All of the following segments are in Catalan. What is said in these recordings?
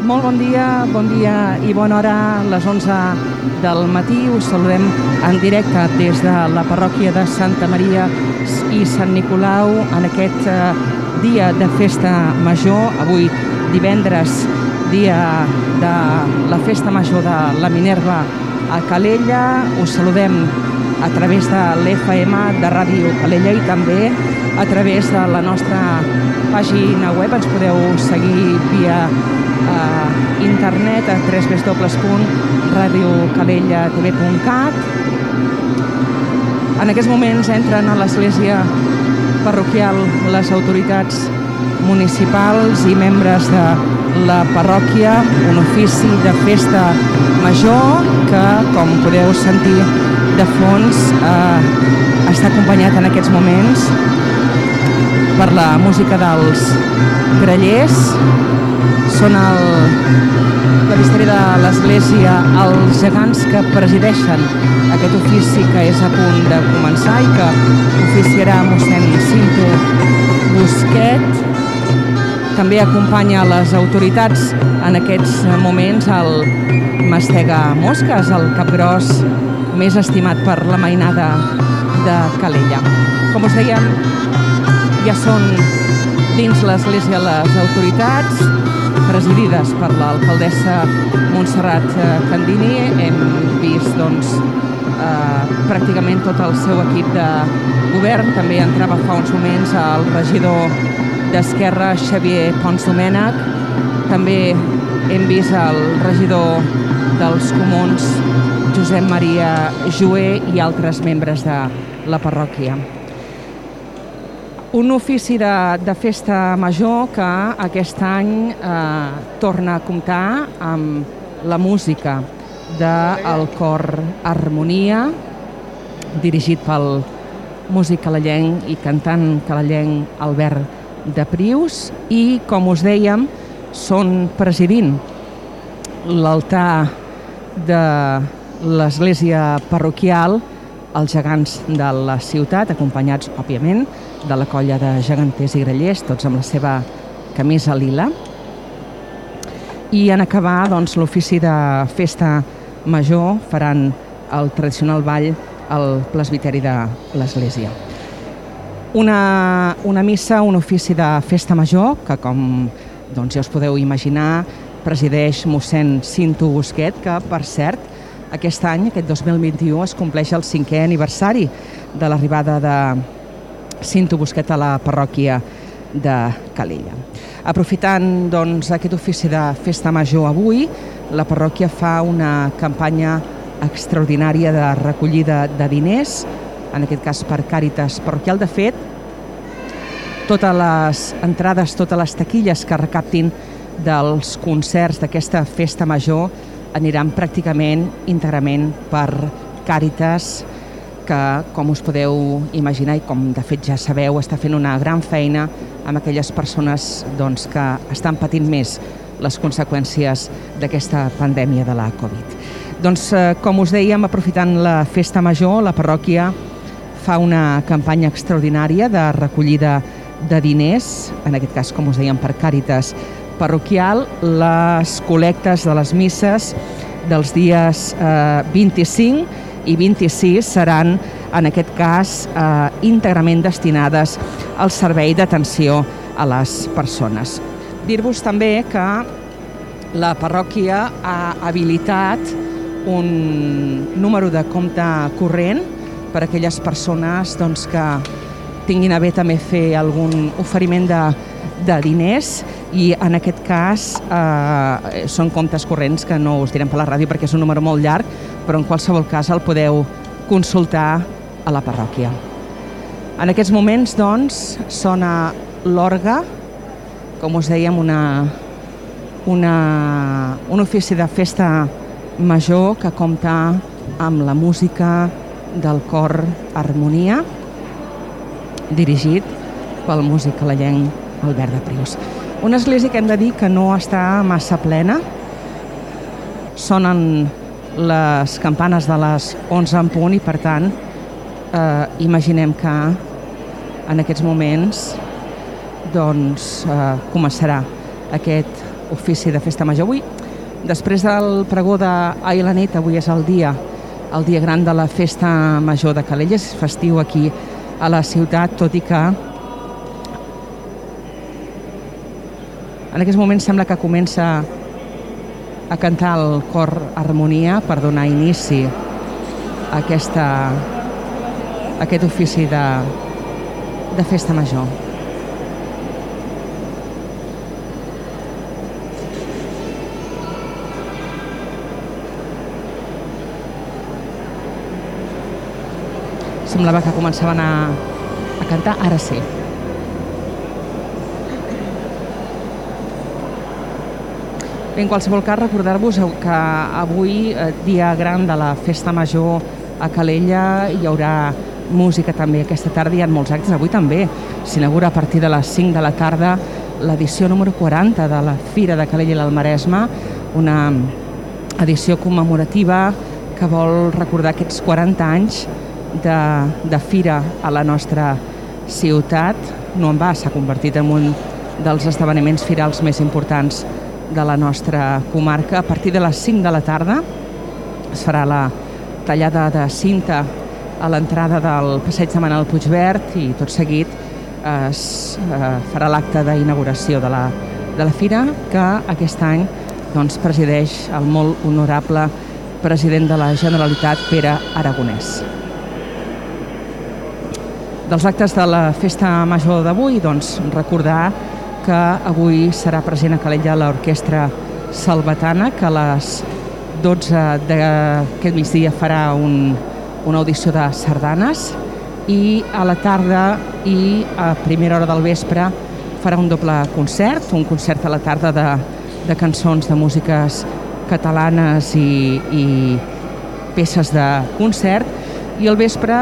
Molt bon dia i bona hora, a les 11 del matí. Us saludem en directe des de la parròquia de Santa Maria i Sant Nicolau en aquest dia de festa major, avui divendres, dia de la festa major de la Minerva a Calella. Us saludem a través de l'FM de Ràdio Calella i també a través de la nostra pàgina web. Ens podeu seguir via internet a www.radiocalellatv.cat. En aquests moments entren a l'església parroquial les autoritats municipals i membres de la parròquia, un ofici de festa major que, com podeu sentir de fons, està acompanyat en aquests moments per la música dels grallers. Són la misteri de l'església, els gegants que presideixen aquest ofici que és a punt de començar i que oficiarà mossèn Cinto Busquet. També acompanya les autoritats en aquests moments el Mastega Mosques, el capgròs més estimat per la mainada de Calella. Com us dèiem, ja són dins l'església les autoritats, presidides per l'alcaldessa Montserrat Candini. Hem vist pràcticament tot el seu equip de govern. També entrava fa uns moments el regidor d'Esquerra, Xavier Pons Domènech. També hem vist el regidor dels Comuns, Josep Maria Joé, i altres membres de la parròquia. Un ofici de festa major que aquest any torna a comptar amb la música del cor Harmonia, dirigit pel músic calellenc i cantant calellenc Albert de Prius, i, com us dèiem, són presidint l'altar de l'església parroquial els gegants de la ciutat, acompanyats, òbviament, de la colla de geganters i grallers, tots amb la seva camisa lila. I en acabar l'ofici de festa major faran el tradicional ball al presbiteri de l'església. Una missa, un ofici de festa major que, com ja us podeu imaginar, presideix mossèn Cinto Busquet, que, per cert, aquest any, aquest 2021, es compleix el 5è aniversari de l'arribada de Cinto Busquet a la parròquia de Calella. Aprofitant aquest ofici de festa major avui, la parròquia fa una campanya extraordinària de recollida de diners, en aquest cas per Càritas parroquial. De fet, totes les entrades, totes les taquilles que recaptin dels concerts d'aquesta festa major aniran pràcticament íntegrament per Càritas, que, com us podeu imaginar i com de fet ja sabeu, està fent una gran feina amb aquelles persones que estan patint més les conseqüències d'aquesta pandèmia de la Covid. Com us dèiem, aprofitant la festa major, la parròquia fa una campanya extraordinària de recollida de diners, en aquest cas, com us dèiem, per Càritas parroquial. Les col·lectes de les misses dels dies 25 i 26 seran, en aquest cas, íntegrament destinades al servei d'atenció a les persones. Dir-vos també que la parròquia ha habilitat un número de compte corrent per a aquelles persones que tinguin a bé també fer algun oferiment de diners, i en aquest cas són comptes corrents que no us direm per la ràdio perquè és un número molt llarg, però en qualsevol cas el podeu consultar a la parròquia. En aquests moments, sona l'orgue, com us dèiem, un ofici de festa major que compta amb la música del cor Harmonia, dirigit pel músic calellenc Albert de Prius. Una església que hem de dir que no està massa plena. Sonen les campanes de les 11 en punt i, per tant, imaginem que en aquests moments començarà aquest ofici de festa major. Avui, després del pregó d'Ahir la nit, avui és el dia gran de la festa major de Calella, és festiu aquí a la ciutat, tot i que en aquest moment sembla que comença a cantar el cor Harmonia per donar inici a aquest ofici de festa major. Semblava que començaven a cantar, ara sí. Bé, en qualsevol cas, recordar-vos que avui, dia gran de la festa major a Calella, hi haurà música també aquesta tarda, hi ha molts actes. Avui també s'inaugura a partir de les 5 de la tarda l'edició número 40 de la Fira de Calella i l'Almaresme, una edició commemorativa que vol recordar aquests 40 anys de fira a la nostra ciutat. No en va, s'ha convertit en un dels esdeveniments firals més importants de la nostra comarca. A partir de les 5 de la tarda es farà la tallada de cinta a l'entrada del passeig de Manel Puigverd i tot seguit es farà l'acte d'inauguració de la fira, que aquest any presideix el molt honorable president de la Generalitat, Pere Aragonès. Dels actes de la festa major d'avui, recordar que avui serà present a Calella l'Orquestra Salvatana, que a les 12 d'aquest migdia farà una audició de sardanes, i a la tarda i a primera hora del vespre farà un doble concert, un concert a la tarda de cançons de músiques catalanes i peces de concert, i al vespre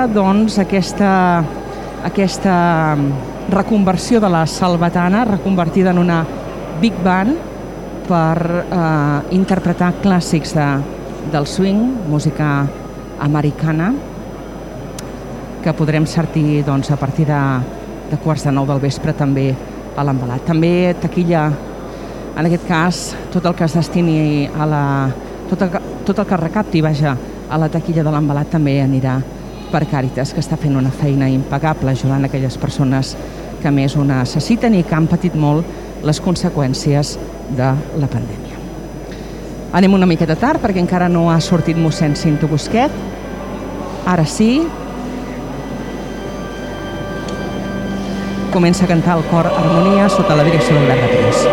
aquesta reconversió de la Salvatana, reconvertida en una big band per interpretar clàssics del swing, música americana, que podrem sentir a partir de quarts de 9 del vespre també a l'Envelat. També taquilla, en aquest cas, tot el que es destini tot el que recapti, a la taquilla de l'Envelat també anirà per Càritas, que està fent una feina impagable ajudant aquelles persones que més ho necessiten i que han patit molt les conseqüències de la pandèmia. Anem una miqueta tard perquè encara no ha sortit mossèn Cinto Busquet. Ara sí. Comença a cantar el cor Harmonia sota la direcció d'Albert Représ.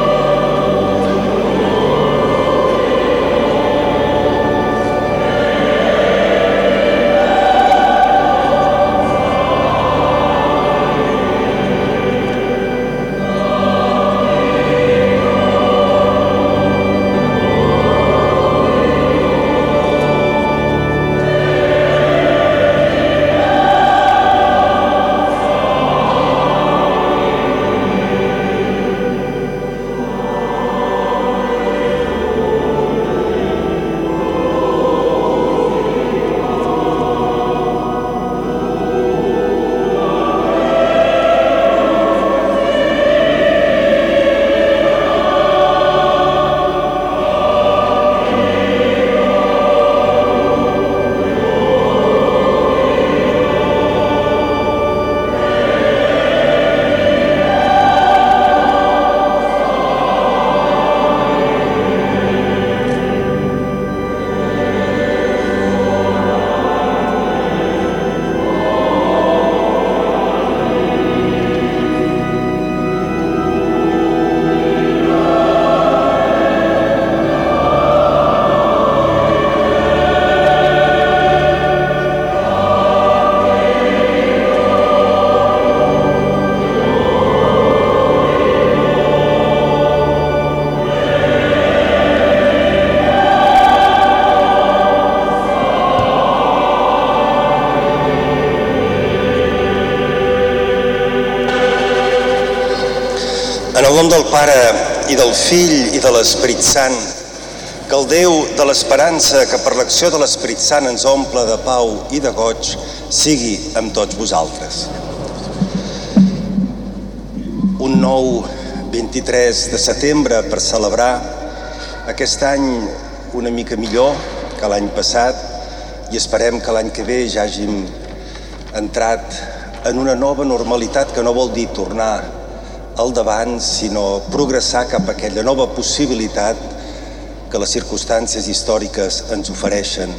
En el nom del Pare, i del Fill, i de l'Esperit Sant, que el Déu de l'esperança, que per l'acció de l'Esperit Sant ens omple de pau i de goig, sigui amb tots vosaltres. Un nou 23 de setembre per celebrar aquest any una mica millor que l'any passat i esperem que l'any que ve ja hàgim entrat en una nova normalitat que no vol dir tornar al davant, sinó progressar cap a aquella nova possibilitat que les circumstàncies històriques ens ofereixen.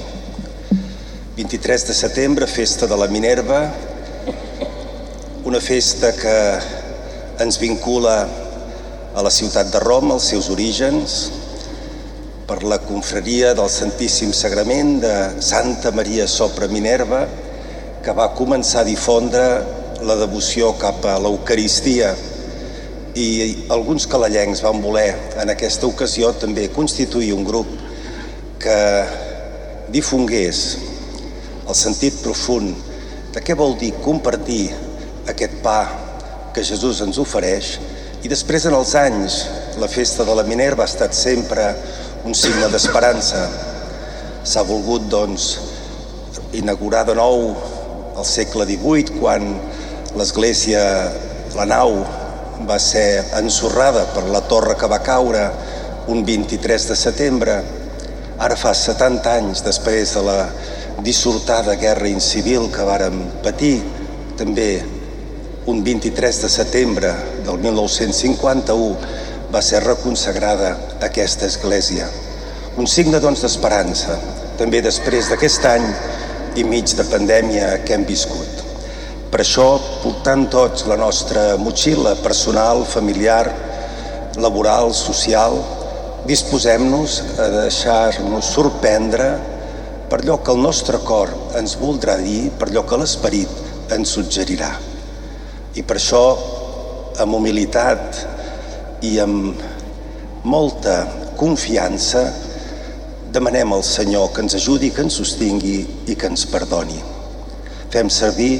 23 de setembre, festa de la Minerva, una festa que ens vincula a la ciutat de Roma, als seus orígens, per la confraria del Santíssim Sagrament de Santa Maria Sopra Minerva, que va començar a difondre la devoció cap a l'Eucaristia. I alguns calellencs van voler, en aquesta ocasió, també constituir un grup que difongués el sentit profund de què vol dir compartir aquest pa que Jesús ens ofereix. I després, en els anys, la festa de la Minerva ha estat sempre un signe d'esperança. S'ha volgut, doncs, inaugurar de nou al segle XVIII, quan l'església, la nau, va ser ensorrada per la torre que va caure un 23 de setembre. Ara fa 70 anys, després de la dissortada guerra incivil que vàrem patir, també un 23 de setembre del 1951 va ser reconsagrada aquesta església. Un signe, doncs, d'esperança, també després d'aquest any i mig de pandèmia que hem viscut. Per això, portant tots la nostra motxilla personal, familiar, laboral, social, disposem-nos a deixar-nos sorprendre per allò que el nostre cor ens voldrà dir, per allò que l'esperit ens suggerirà. I per això, amb humilitat i amb molta confiança, demanem al Senyor que ens ajudi, que ens sostingui i que ens perdoni. Fem servir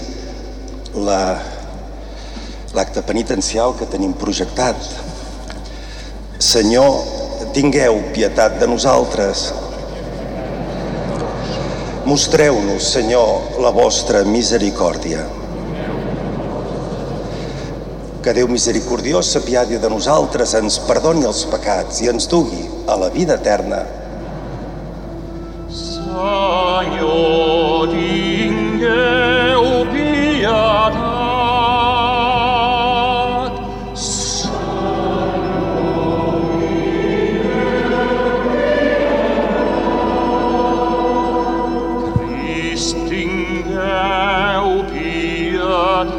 l'acte penitencial que tenim projectat. Senyor, tingueu pietat de nosaltres. Mostreu-nos, Senyor, la vostra misericòrdia. Que Déu misericordiós s'apiadi de nosaltres, ens perdoni els pecats i ens dugui a la vida eterna. Senyor, tingueu pietat. Crist, tingueu pietat.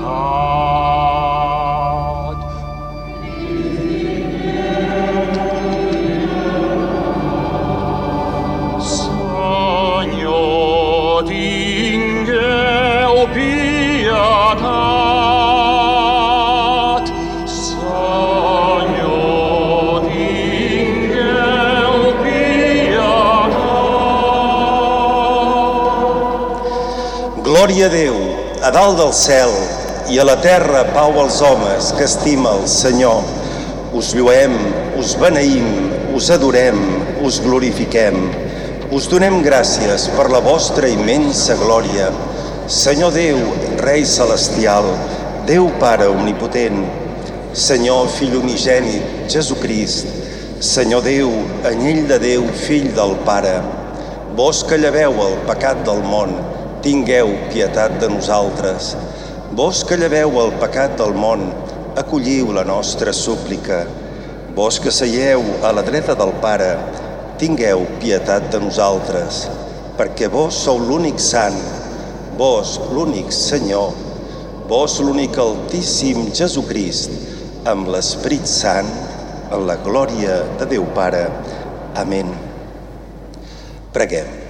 Glòria a Déu, a dalt del cel, i a la terra pau als homes que estima el Senyor. Us lluem, us beneïm, us adorem, us glorifiquem. Us donem gràcies per la vostra immensa glòria. Senyor Déu, Rei celestial, Déu Pare omnipotent, Senyor Fill unigènit, Jesucrist, Senyor Déu, anyell de Déu, Fill del Pare, vos que lleveu el pecat del món, tingueu pietat de nosaltres. Vos que lleveu el pecat del món, acolliu la nostra súplica. Vos que seieu a la dreta del Pare, tingueu pietat de nosaltres, perquè vos sou l'únic sant, vos l'únic Senyor, vos l'únic Altíssim Jesucrist, amb l'Esperit Sant, en la glòria de Déu Pare. Amén. Preguem.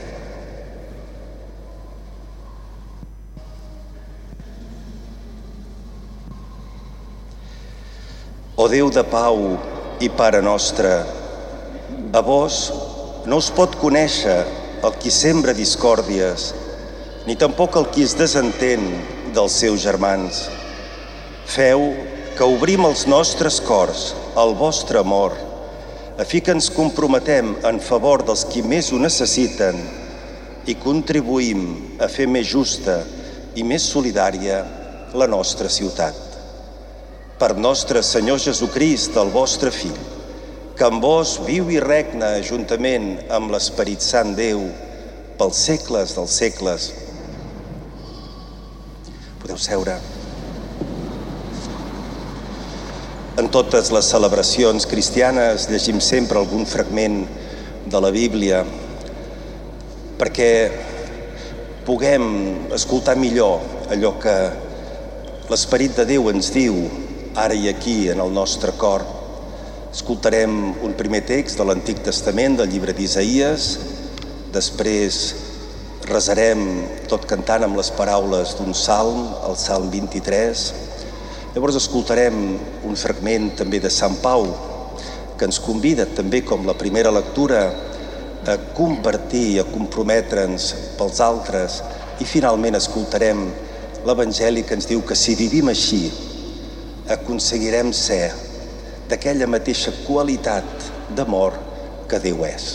O Déu de pau i Pare nostre, a vos no us pot conèixer el qui sembra discòrdies, ni tampoc el qui es desentén dels seus germans. Feu que obrim els nostres cors al vostre amor, a fi que ens comprometem en favor dels qui més ho necessiten i contribuïm a fer més justa i més solidària la nostra ciutat. Per nostre Senyor Jesucrist, el vostre Fill, que amb vos viu i regna juntament amb l'Esperit Sant Déu pels segles dels segles. Podeu seure. En totes les celebracions cristianes llegim sempre algun fragment de la Bíblia perquè puguem escoltar millor allò que l'Esperit de Déu ens diu ara i aquí en el nostre cor. Escoltarem un primer text de l'Antic Testament, del llibre d'Isaïes, després resarem tot cantant amb les paraules d'un salm, el Salm 23. Llavors escoltarem un fragment també de Sant Pau, que ens convida també, com la primera lectura, a compartir i a comprometre'ns pels altres. I finalment escoltarem l'Evangeli que ens diu que si vivim així, aconseguirem ser d'aquella mateixa qualitat d'amor que Déu és.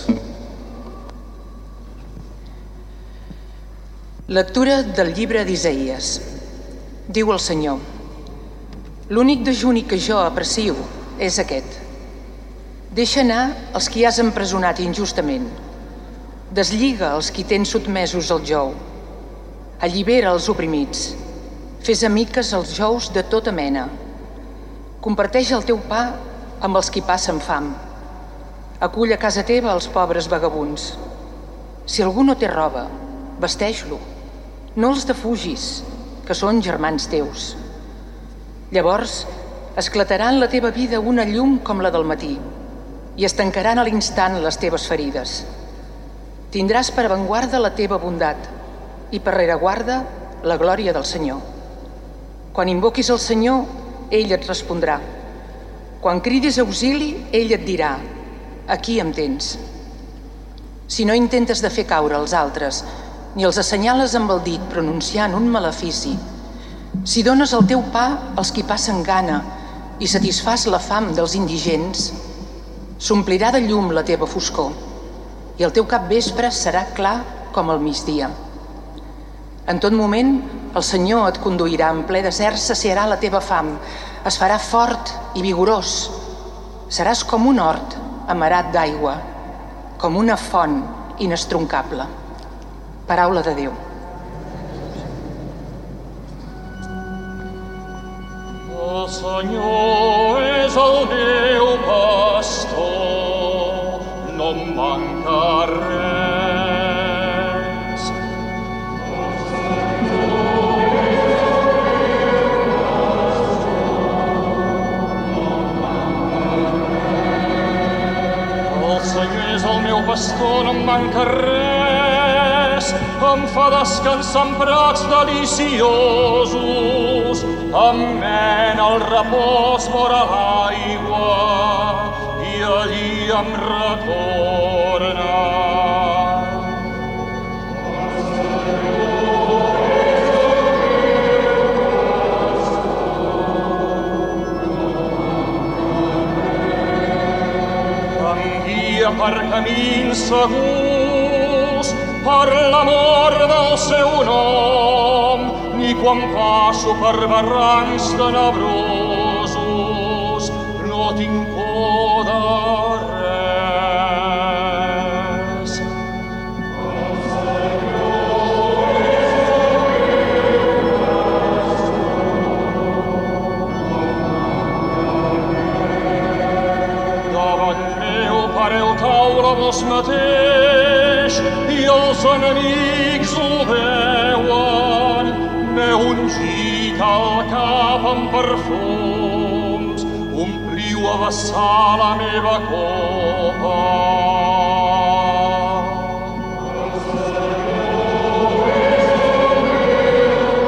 Lectura del llibre d'Isaïes. Diu el Senyor: l'únic dejuni que jo aprecio és aquest. Deixa anar els qui has empresonat injustament. Deslliga els qui tens sotmesos al jou. Allibera els oprimits. Fes amiques els jous de tota mena. Comparteix el teu pa amb els qui passen fam. Acull a casa teva els pobres vagabunds. Si algú no té roba, vesteix-lo. No els defugis, que són germans teus. Llavors esclatarà en la teva vida una llum com la del matí i es tancaran a l'instant les teves ferides. Tindràs per avantguarda la teva bondat i per rereguarda la glòria del Senyor. Quan invoquis el Senyor, ell et respondrà. Quan cridis auxili, ell et dirà: aquí em tens. Si no intentes de fer caure els altres, ni els assenyales amb el dit pronunciant un malefici, si dones el teu pa als qui passen gana i satisfàs la fam dels indigents, s'omplirà de llum la teva foscor i el teu capvespre serà clar com el migdia. En tot moment, el Senyor et conduirà en ple desert, saciarà la teva fam, es farà fort i vigorós. Seràs com un hort amarat d'aigua, com una font inestroncable. Paraula de Déu. El Senyor és el meu pastor, no em manca res. El Senyor és el meu pastor, no em manca res. Em fa descansar en prats deliciosos, em mena al repòs vora l'aigua i allí em retorna. Em guia per camins segurs, per l'amor del seu nom, ni quan passo per barrancs tenebrosos, no tinc por de res. El Senyor és el meu davant meu pareu taula vos mateix, i els enemics ho veuen. M'heu ungit el cap amb perfums, ompliu a vessar la meva copa. El Senyor és el meu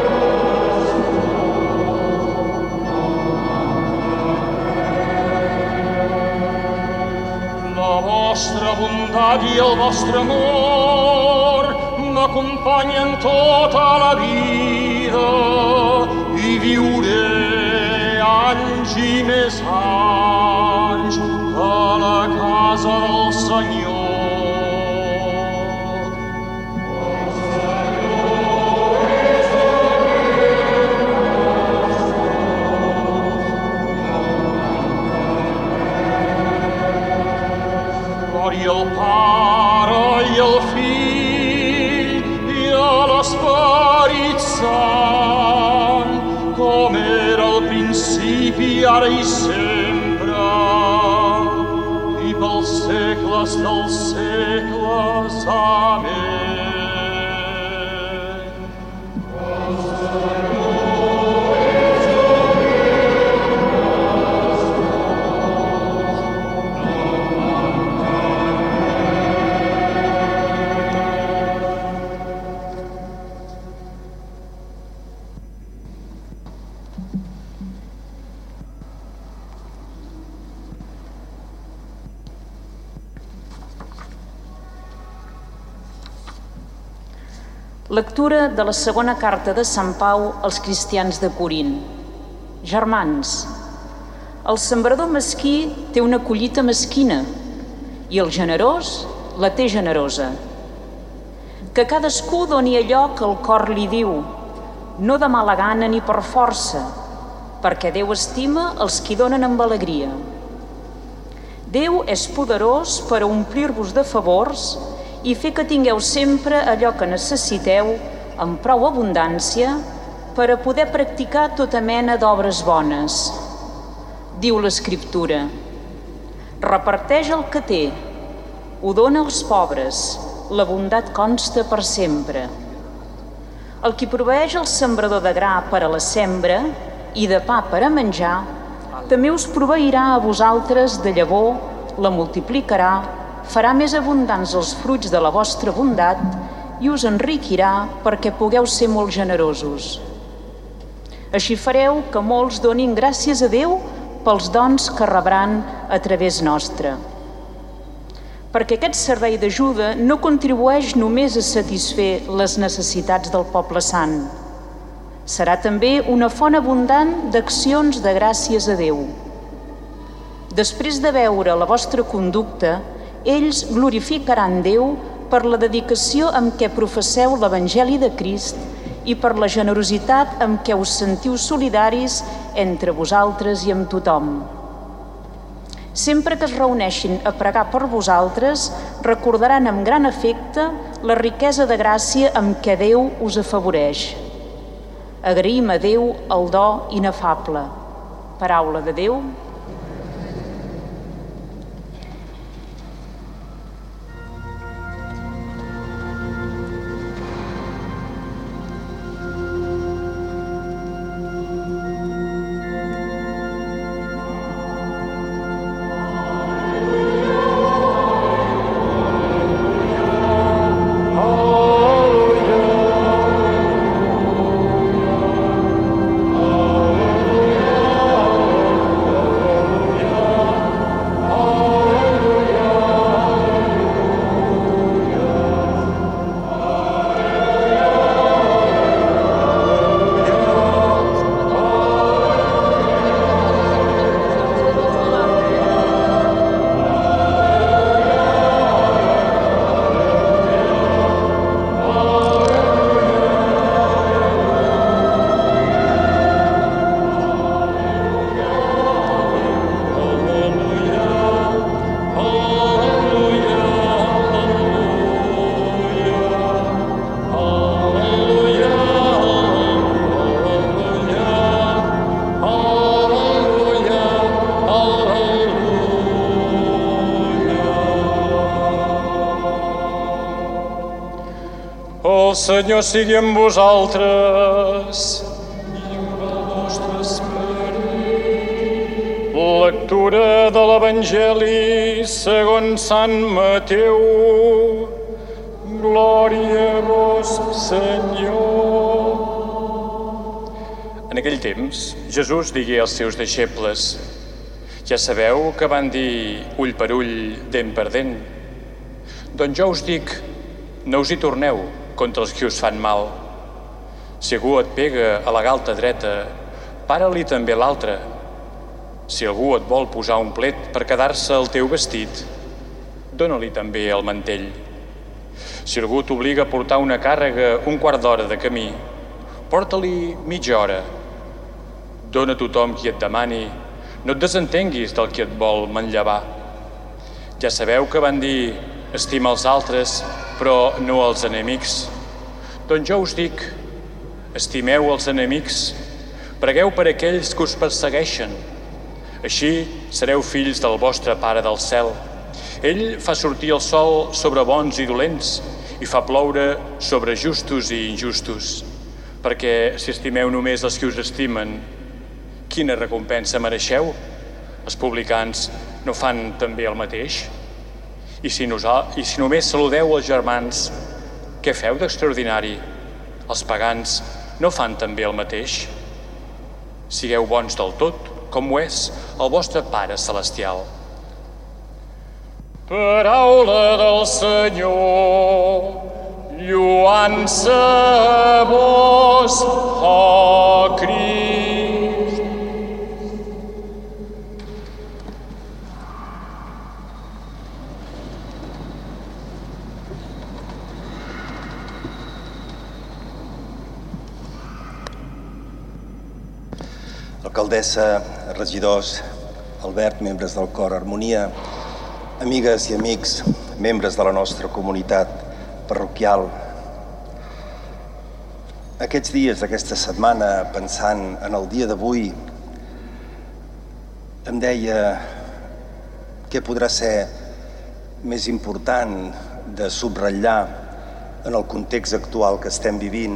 pastor. La vostra bondat i el vostre amor m'acompanyen tota la vida i viuré anys i més anys a la casa del Senyor. El Senyor és el meu pastor. glòria al Pare i al Fill i a l'Esperit Sant, com era al principi, ara i sempre, i pels segles dels segles. Amén. Lectura de la segona carta de Sant Pau als cristians de Corint. Germans, el sembrador mesquí té una collita mesquina i el generós la té generosa. Que cadascú doni allò que el cor li diu, no de mala gana ni per força, perquè Déu estima els qui donen amb alegria. Déu és poderós per a omplir-vos de favors i fer que tingueu sempre allò que necessiteu amb prou abundància per a poder practicar tota mena d'obres bones. Diu l'Escriptura: reparteix el que té, ho dona als pobres, la bondat consta per sempre. El qui proveeix el sembrador de gra per a la sembra i de pa per a menjar, també us proveirà a vosaltres de llavor, la multiplicarà, farà més abundants els fruits de la vostra bondat i us enriquirà perquè pugueu ser molt generosos. Així fareu que molts donin gràcies a Déu pels dons que rebran a través nostre. Perquè aquest servei d'ajuda no contribueix només a satisfer les necessitats del poble sant. Serà també una font abundant d'accions de gràcies a Déu. Després de veure la vostra conducta, ells glorificaran Déu per la dedicació amb què professeu l'Evangeli de Crist i per la generositat amb què us sentiu solidaris entre vosaltres i amb tothom. Sempre que es reuneixin a pregar per vosaltres, recordaran amb gran afecte la riquesa de gràcia amb què Déu us afavoreix. Agraïm a Déu el do inefable. Paraula de Déu. El Senyor sigui amb vosaltres i amb el vostre esperit. Lectura de l'Evangeli segons Sant Mateu. Glòria a vos, Senyor. En aquell temps, Jesús digué als seus deixebles: ja sabeu que van dir ull per ull, dent per dent. Doncs jo us dic, no us hi torneu contra els qui us fan mal. Si algú et pega a la galta dreta, para-li també l'altra. Si algú et vol posar un plet per quedar-se el teu vestit, dóna-li també el mantell. Si algú t'obliga a portar una càrrega un quart d'hora de camí, porta-li mitja hora. Dóna a tothom qui et demani, no et desentenguis del qui et vol manllevar. Ja sabeu que van dir estima els altres, però no els enemics. Doncs jo us dic, estimeu els enemics, pregueu per aquells que us persegueixen. Així sereu fills del vostre Pare del cel. Ell fa sortir el sol sobre bons i dolents i fa ploure sobre justos i injustos. Perquè si estimeu només els que us estimen, quina recompensa mereixeu? Els publicans no fan també el mateix? I si només saludeu els germans, què feu d'extraordinari? Els pagans no fan també el mateix? Sigueu bons del tot, com ho és el vostre Pare celestial. Paraula del Senyor, lluança a vos, ó Crist. Alcaldessa, regidors, Albert, membres del cor Harmonia, amigues i amics, membres de la nostra comunitat parroquial. Aquests dies, aquesta setmana, pensant en el dia d'avui, em deia què podrà ser més important de subratllar en el context actual que estem vivint.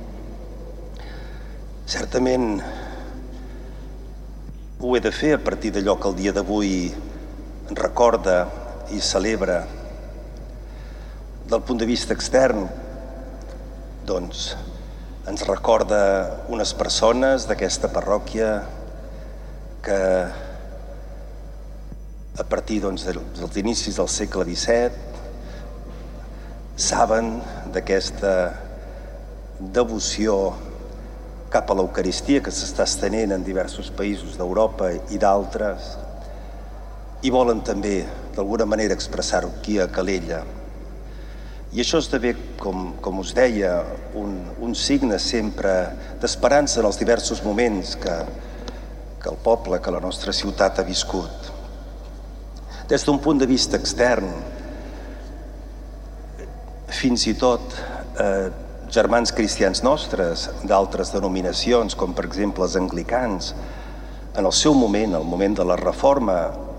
Certament ho he de fer a partir d'allò que el dia d'avui recorda i celebra. Del punt de vista extern, doncs, ens recorda unes persones d'aquesta parròquia que a partir dels inicis del segle XVII saben d'aquesta devoció cap a l'Eucaristia que s'està estenent en diversos països d'Europa i d'altres, i volen també, d'alguna manera, expressar-ho aquí a Calella. I això esdevé, com us deia, un signe sempre d'esperança en els diversos moments que el poble, que la nostra ciutat ha viscut. Des d'un punt de vista extern, fins i tot germans cristians nostres d'altres denominacions, com per exemple els anglicans, en el seu moment, el moment de la Reforma,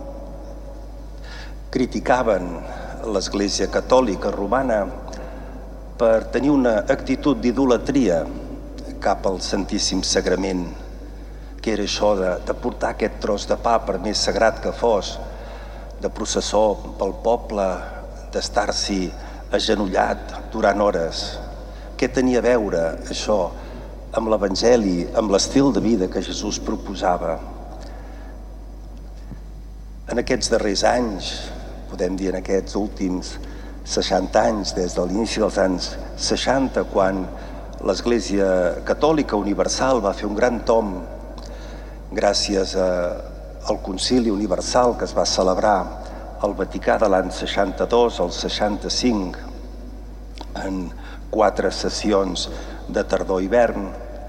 criticaven l'Església Catòlica Romana per tenir una actitud d'idolatria cap al Santíssim Sagrament, que era això de portar aquest tros de pa, per més sagrat que fos, de processó pel poble, d'estar-s'hi agenollat durant hores. Què tenia a veure això amb l'Evangeli, amb l'estil de vida que Jesús proposava? En aquests darrers anys, podem dir en aquests últims 60 anys, des de l'inici dels anys 60, quan l'Església Catòlica Universal va fer un gran tom gràcies al Concili Universal que es va celebrar al Vaticà de l'any 62 al 65, en 4 sessions de tardor-hivern.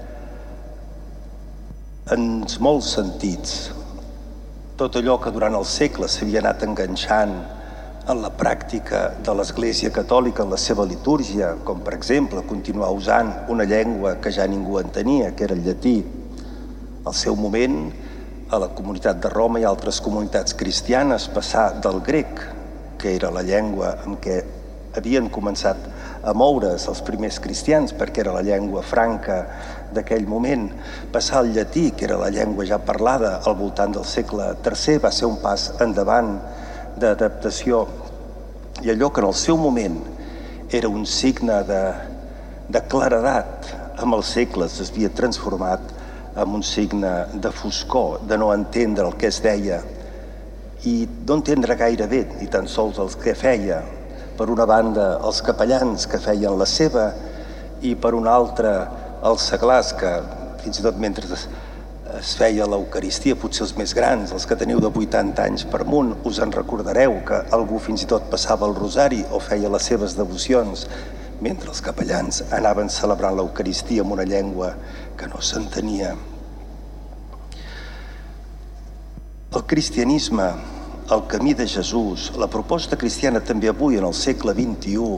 En molts sentits, tot allò que durant els segles s'havia anat enganxant en la pràctica de l'Església Catòlica, en la seva litúrgia, com per exemple continuar usant una llengua que ja ningú entenia, que era el llatí. Al seu moment, a la comunitat de Roma i altres comunitats cristianes, passar del grec, que era la llengua amb què havien començat a moure's els primers cristians, perquè era la llengua franca d'aquell moment, passar al llatí, que era la llengua ja parlada al voltant del segle III, va ser un pas endavant d'adaptació. I allò que en el seu moment era un signe de claredat, amb els segles es havia transformat en un signe de foscor, de no entendre el que es deia i no entendre gaire bé ni tan sols el que feia. Per una banda, els capellans que feien la seva i per una altra, els seglars que fins i tot mentre es feia l'Eucaristia, potser els més grans, els que teniu de 80 anys per amunt, us en recordareu que algú fins i tot passava el rosari o feia les seves devocions mentre els capellans anaven celebrant l'Eucaristia en una llengua que no s'entenia. El cristianisme el camí de Jesús, la proposta cristiana també avui en el segle XXI,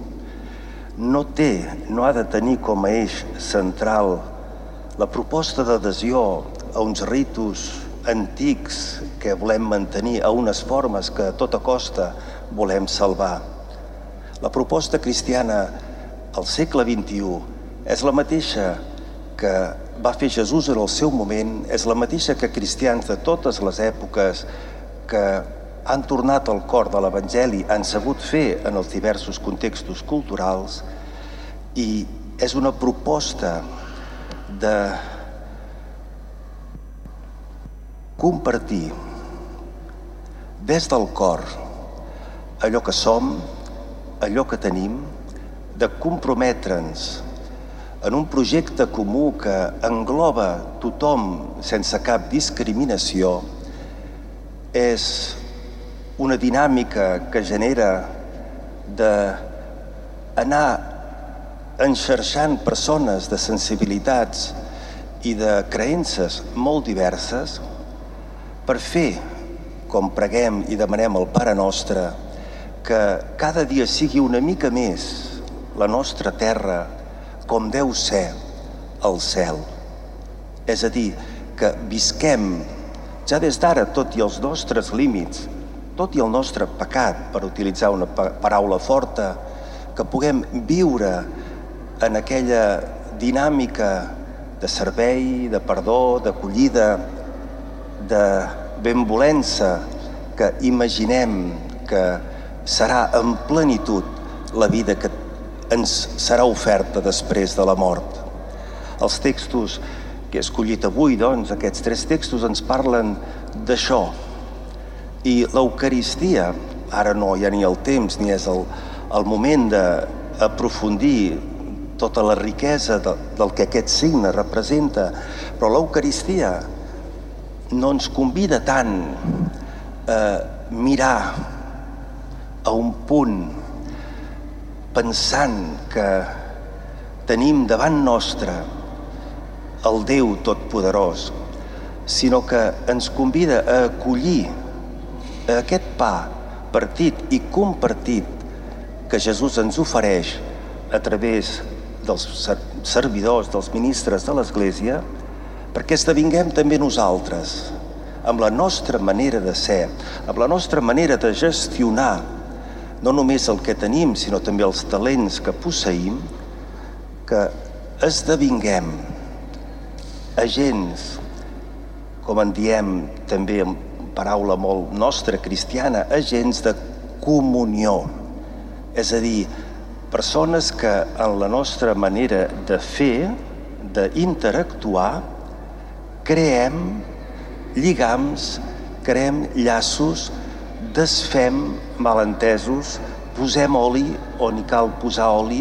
no ha de tenir com a eix central la proposta d'adhesió a uns ritus antics que volem mantenir, a unes formes que a tota costa volem salvar. La proposta cristiana al segle XXI és la mateixa que va fer Jesús en el seu moment, és la mateixa que cristians de totes les èpoques que han tornat al cor de l'Evangeli han sabut fer en els diversos contextos culturals, i és una proposta de compartir des del cor allò que som, allò que tenim, de comprometre'ns en un projecte comú que engloba tothom sense cap discriminació. És una dinàmica que genera d'anar enxarxant persones de sensibilitats i de creences molt diverses per fer, com preguem i demanem al Pare Nostre, que cada dia sigui una mica més la nostra terra com deu ser el cel. És a dir, que visquem ja des d'ara, tot i els nostres límits, tot i el nostre pecat, per utilitzar una paraula forta, que puguem viure en aquella dinàmica de servei, de perdó, d'acollida, de benvolença que imaginem que serà en plenitud la vida que ens serà oferta després de la mort. Els textos que he escollit avui, doncs, aquests 3 textos ens parlen d'això. I l'Eucaristia, ara no hi ha ni el temps ni és el moment d'aprofundir tota la riquesa del que aquest signe representa, però l'Eucaristia no ens convida tant a mirar a un punt pensant que tenim davant nostre el Déu Totpoderós, sinó que ens convida a acollir aquest pa partit i compartit que Jesús ens ofereix a través dels servidors, dels ministres de l'Església, perquè esdevinguem també nosaltres, amb la nostra manera de ser, amb la nostra manera de gestionar no només el que tenim, sinó també els talents que posseïm, que esdevinguem agents, com en diem també en paraula molt nostra cristiana, agents de comunió. És a dir, persones que en la nostra manera de fer, d'interactuar, creem lligams, creem llaços, desfem malentesos, posem oli on hi cal posar oli,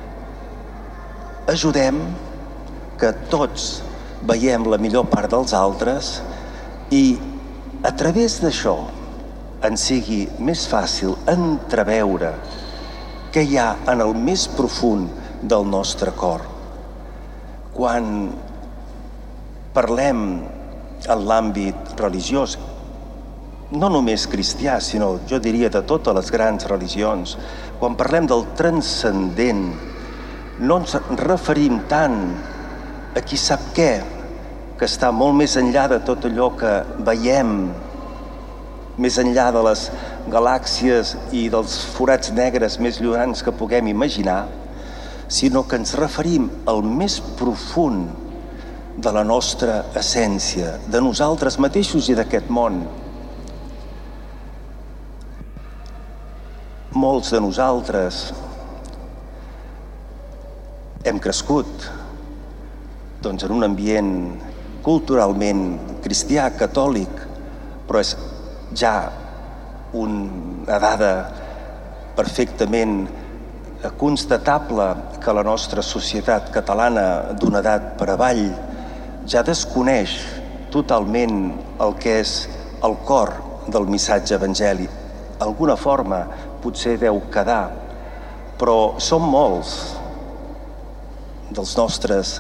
ajudem que tots veiem la millor part dels altres i a través d'això ens sigui més fàcil entreveure què hi ha en el més profund del nostre cor. Quan parlem en l'àmbit religiós, no només cristià, sinó jo diria de totes les grans religions, quan parlem del transcendent, no ens referim tant a qui sap què, que està molt més enllà de tot allò que veiem, més enllà de les galàxies i dels forats negres més llunyans que puguem imaginar, sinó que ens referim al més profund de la nostra essència, de nosaltres mateixos i d'aquest món. Molts de nosaltres hem crescut en un ambient culturalment cristià, catòlic, però és ja una dada perfectament constatable que la nostra societat catalana d'una edat per avall ja desconeix totalment el que és el cor del missatge evangèlic. D'alguna forma potser deu quedar, però som molts dels nostres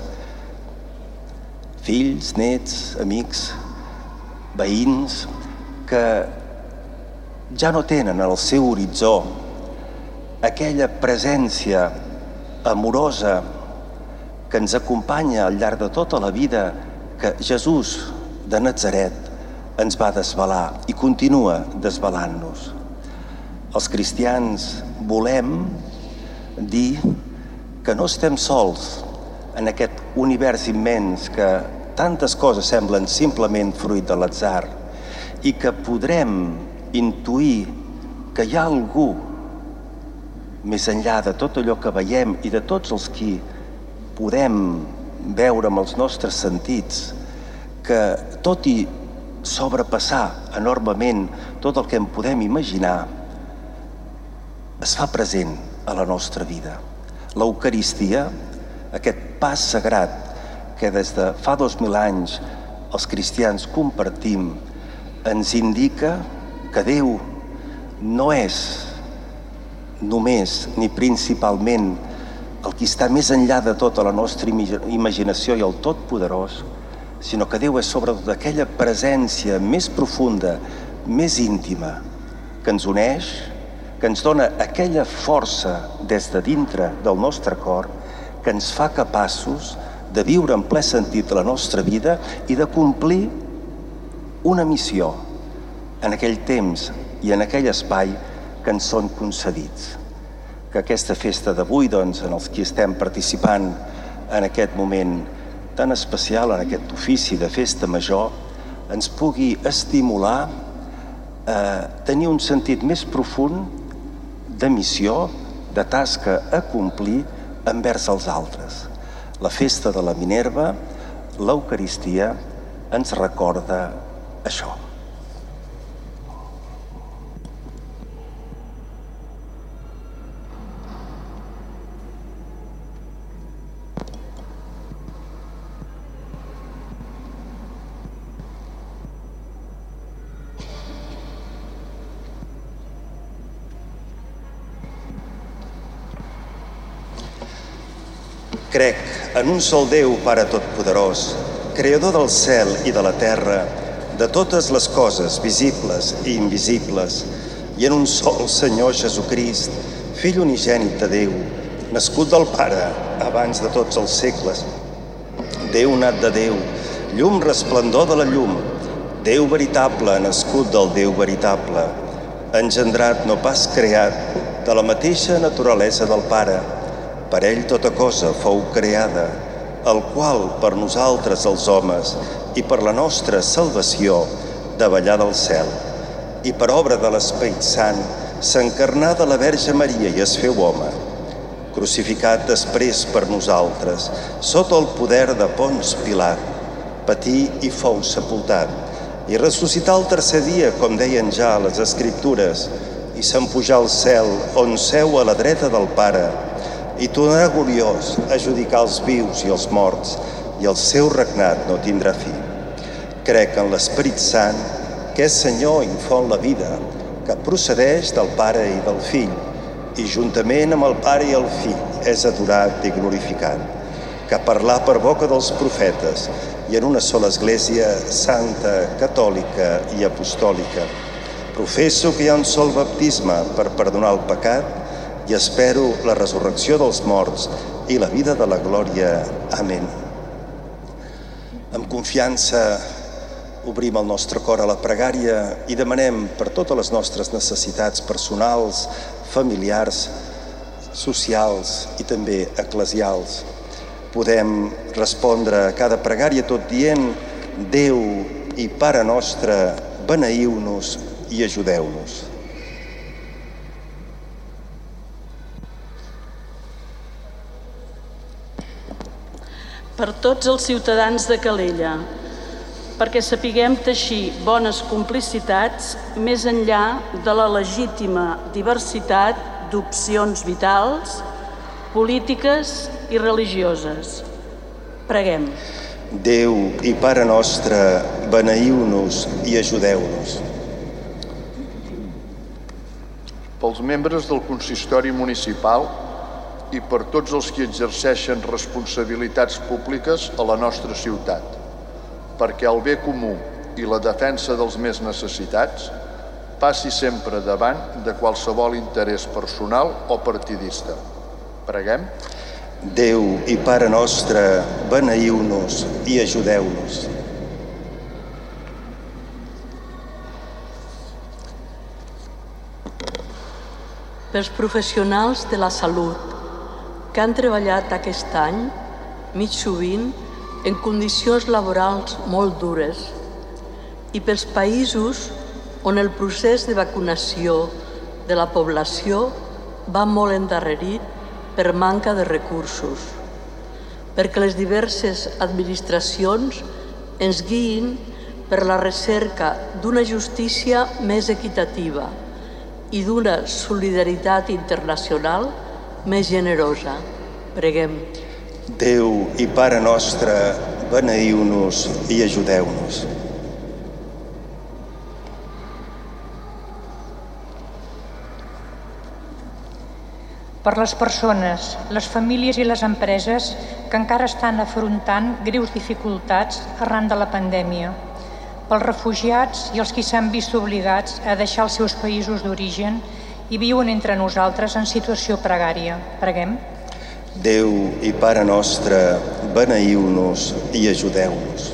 fills, nets, amics, veïns, que ja no tenen al seu horitzó aquella presència amorosa que ens acompanya al llarg de tota la vida, que Jesús de Natzaret ens va desvelar i continua desvelant-nos. Els cristians volem dir que no estem sols en aquest univers immens, que tantes coses semblen simplement fruit de l'atzar, i que podrem intuir que hi ha algú més enllà de tot allò que veiem i de tots els qui podem veure amb els nostres sentits, que tot i sobrepassar enormement tot el que en podem imaginar, es fa present a la nostra vida. L'Eucaristia, aquest pas sagrat que des de fa 2000 anys els cristians compartim, ens indica que Déu no és només ni principalment el qui està més enllà de tota la nostra imaginació i el Totpoderós, sinó que Déu és sobretot aquella presència més profunda, més íntima, que ens uneix, que ens dona aquella força des de dintre del nostre cor, que ens fa capaços de viure en ple sentit la nostra vida i de complir una missió en aquell temps i en aquell espai que ens són concedits. Que aquesta festa d'avui, doncs, en els qui estem participant en aquest moment tan especial, en aquest ofici de festa major, ens pugui estimular a tenir un sentit més profund de missió, de tasca a complir envers els altres. La festa de la Minerva, l'Eucaristia, ens recorda això. Crec en un sol Déu, Pare Totpoderós, creador del cel i de la terra, de totes les coses visibles i invisibles, i en un sol Senyor Jesucrist, Fill unigènit de Déu, nascut del Pare abans de tots els segles, Déu nat de Déu, llum resplendor de la llum, Déu veritable, nascut del Déu veritable, engendrat, no pas creat, de la mateixa naturalesa del Pare. Per ell tota cosa fou creada, el qual per nosaltres els homes i per la nostra salvació davallà del cel, i per obra de l'Esperit Sant s'encarnà de la Verge Maria i es feu home, crucificat després per nosaltres, sota el poder de Ponç Pilat, patí i fou sepultat, i ressuscità el tercer dia, com deien ja les Escriptures, i se'n pujà al cel, on seu a la dreta del Pare, i tornarà gloriós a judicar els vius i els morts, i el seu regnat no tindrà fi. Crec en l'Esperit Sant, que és Senyor i font la vida, que procedeix del Pare i del Fill, i juntament amb el Pare i el Fill és adorat i glorificat, que parlà per boca dels profetes i en una sola Església santa, catòlica i apostòlica. Professo que hi ha un sol baptisme per perdonar el pecat i espero la resurrecció dels morts i la vida de la glòria. Amén. Amb confiança obrim el nostre cor a la pregària i demanem per totes les nostres necessitats personals, familiars, socials i també eclesials. Podem respondre a cada pregària tot dient: Déu i Pare nostre, beneïu-nos i ajudeu-nos. Per tots els ciutadans de Calella, perquè sapiguem teixir bones complicitats més enllà de la legítima diversitat d'opcions vitals, polítiques i religioses. Preguem. Déu i Pare nostre, beneïu-nos i ajudeu-nos. Pels membres del consistori municipal i per tots els que exerceixen responsabilitats públiques a la nostra ciutat, perquè el bé comú i la defensa dels més necessitats passi sempre davant de qualsevol interès personal o partidista. Preguem. Déu i Pare nostre, beneïu-nos i ajudeu-nos. Pels professionals de la salut que han treballat aquest any, mig sovint, en condicions laborals molt dures, i pels països on el procés de vacunació de la població va molt endarrerit per manca de recursos, perquè les diverses administracions ens guiïn per la recerca d'una justícia més equitativa i d'una solidaritat internacional més generosa. Preguem. Déu i Pare nostre, beneïu-nos i ajudeu-nos. Per les persones, les famílies i les empreses que encara estan afrontant greus dificultats arran de la pandèmia, pels refugiats i els qui s'han vist obligats a deixar els seus països d'origen i viuen entre nosaltres en situació precària. Preguem. Déu i Pare nostre, beneïu-nos i ajudeu-nos.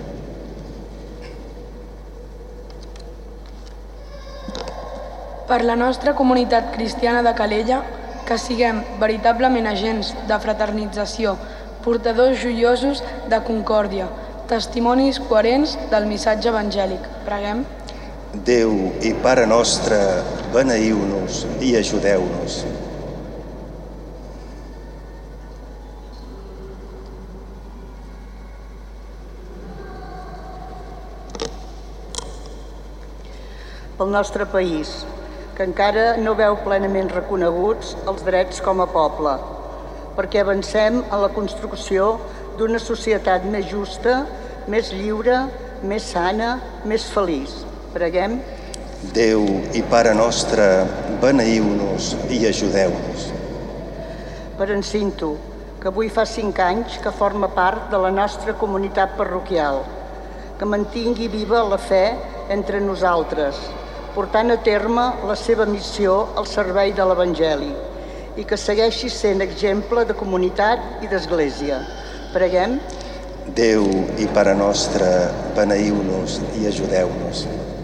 Per la nostra comunitat cristiana de Calella, que siguem veritablement agents de fraternització, portadors joiosos de concòrdia, testimonis coherents del missatge evangèlic. Preguem. Déu i Pare nostre, beneïu-nos i ajudeu-nos. Pel nostre país, que encara no veu plenament reconeguts els drets com a poble, perquè avancem en la construcció d'una societat més justa, més lliure, més sana, més feliç. Preguem. Déu i Pare nostre, beneïu-nos i ajudeu-nos. Per en Cinto, que avui fa 5 anys que forma part de la nostra comunitat parroquial, que mantingui viva la fe entre nosaltres, portant a terme la seva missió al servei de l'Evangeli i que segueixi sent exemple de comunitat i d'església. Preguem. Déu i Pare nostre, beneïu-nos i ajudeu-nos.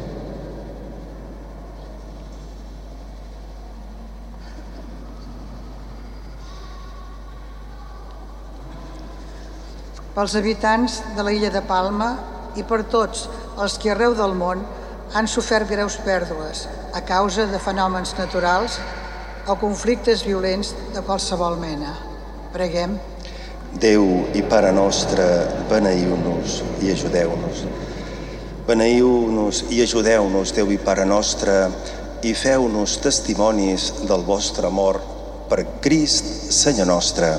Pels habitants de l'illa de Palma i per tots els que arreu del món han sofert greus pèrdues a causa de fenòmens naturals o conflictes violents de qualsevol mena. Preguem. Déu i Pare nostre, beneïu-nos i ajudeu-nos. Beneïu-nos i ajudeu-nos, Déu i Pare nostre, i feu-nos testimonis del vostre amor per Crist, Senyor nostre.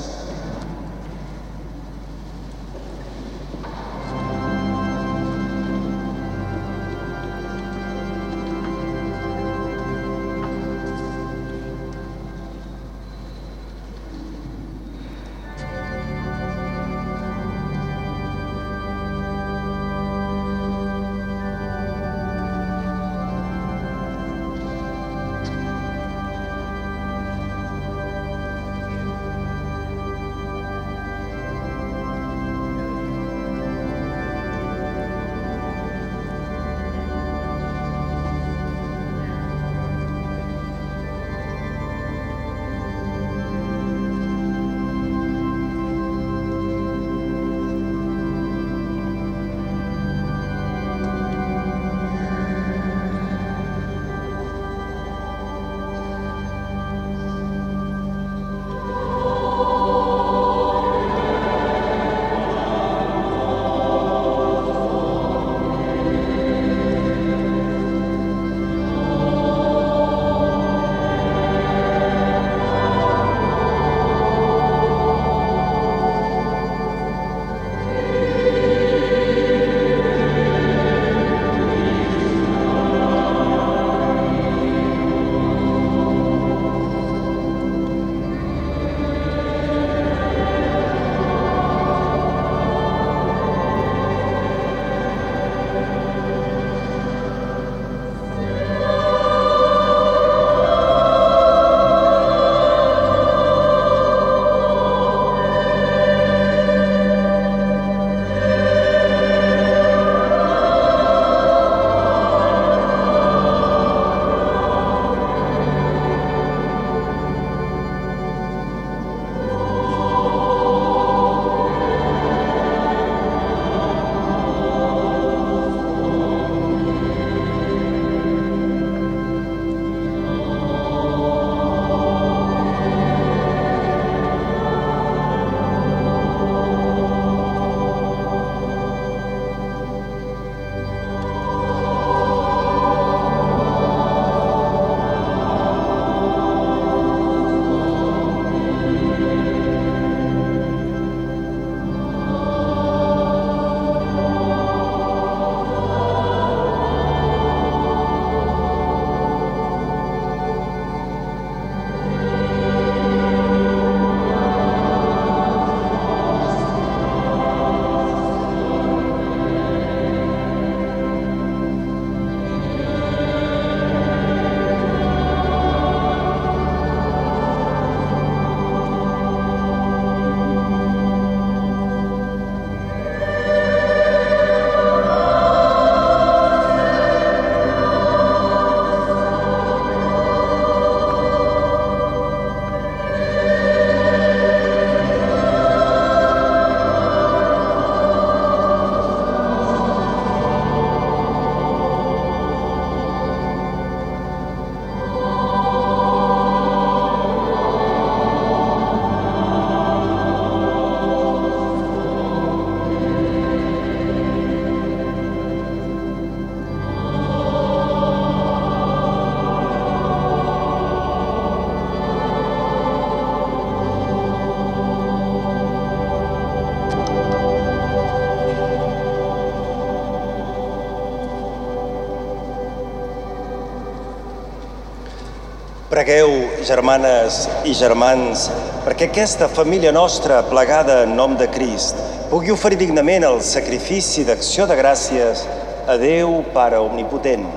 Pregueu, germanes i germans, perquè aquesta família nostra, plegada en nom de Crist, pugui oferir dignament el sacrifici d'acció de gràcies a Déu Pare Omnipotent.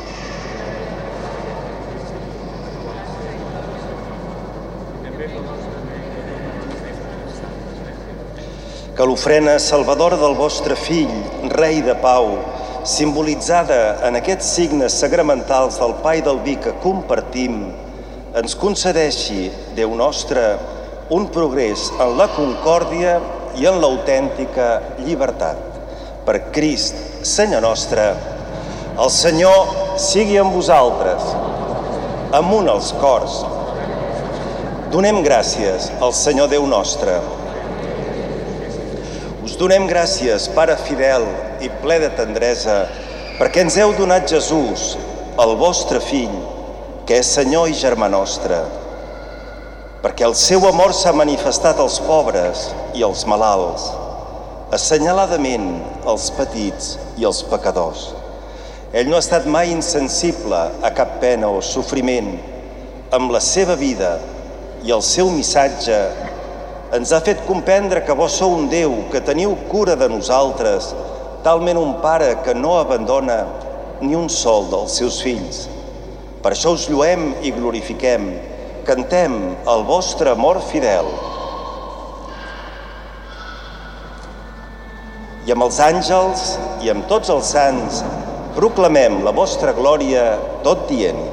Que l'ofrena salvadora del vostre Fill, Rei de Pau, simbolitzada en aquests signes sagramentals del pa i del vi que compartim, ens concedeixi, Déu nostre, un progrés en la concòrdia i en l'autèntica llibertat. Per Crist, Senyor nostre, el Senyor sigui amb vosaltres, amunt els cors. Donem gràcies al Senyor Déu nostre. Us donem gràcies, Pare fidel i ple de tendresa, perquè ens heu donat Jesús, el vostre Fill, que és Senyor i germà nostre, perquè el seu amor s'ha manifestat als pobres i als malalts, assenyaladament als petits i als pecadors. Ell no ha estat mai insensible a cap pena o sofriment. Amb la seva vida i el seu missatge ens ha fet comprendre que vos sou un Déu, que teniu cura de nosaltres, talment un pare que no abandona ni un sol dels seus fills. Per això us lluem i glorifiquem, cantem el vostre amor fidel. I amb els àngels i amb tots els sants proclamem la vostra glòria tot dient: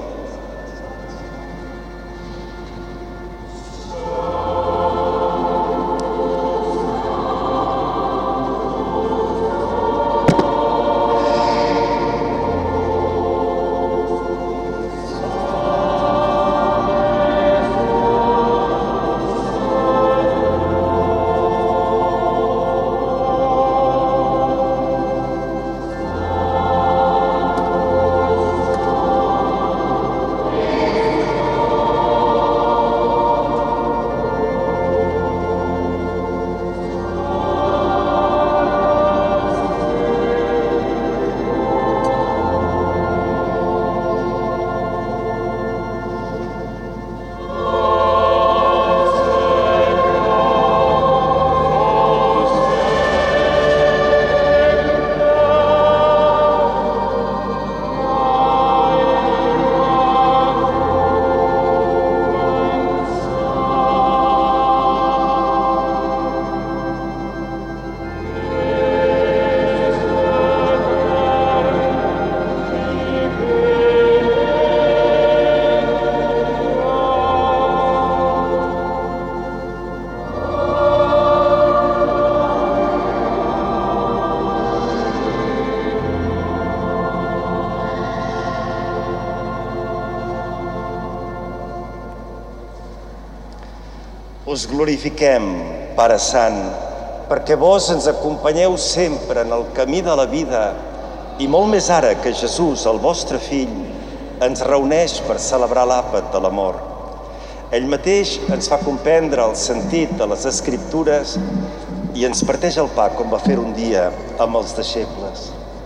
Us glorifiquem, Pare Sant, perquè vos ens acompanyeu sempre en el camí de la vida i molt més ara que Jesús, el vostre Fill, ens reuneix per celebrar l'àpat de l'amor. Ell mateix ens fa comprendre el sentit de les Escriptures i ens parteix el pa com va fer un dia amb els deixebles.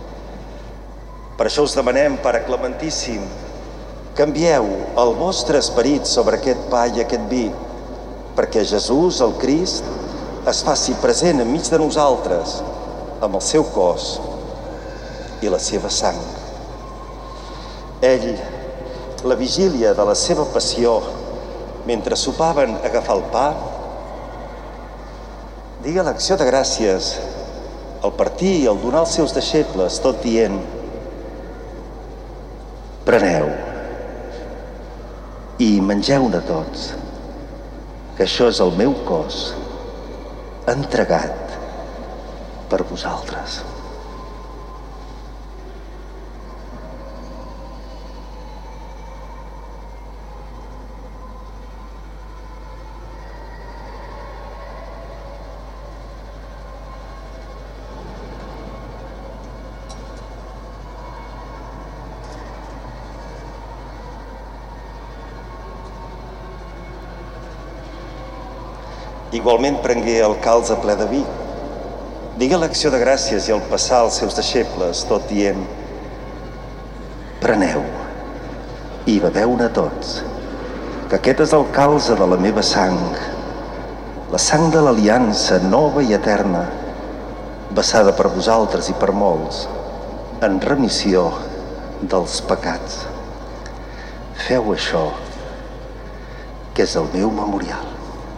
Per això us demanem, Pare Clementíssim, que envieu el vostre esperit sobre aquest pa i aquest vi, perquè Jesús, el Crist, es faci present enmig de nosaltres amb el seu cos i la seva sang. Ell, la vigília de la seva passió, mentre sopaven a agafar el pa, digue l'acció de gràcies al partir i al donar als seus deixebles, tot dient: preneu i mengeu-ne tots, que això és el meu cos entregat per vosaltres. Igualment prengué el calze ple de vi. Digue l'acció de gràcies i el passar als seus deixebles, tot dient: preneu i beveu-ne tots, que aquest és el calze de la meva sang, la sang de l'aliança nova i eterna, vessada per vosaltres i per molts, en remissió dels pecats. Feu això, que és el meu memorial.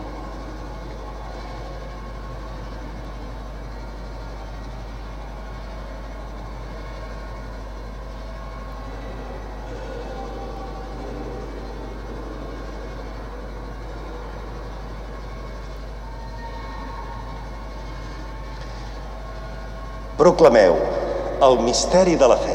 Proclameu el misteri de la fe.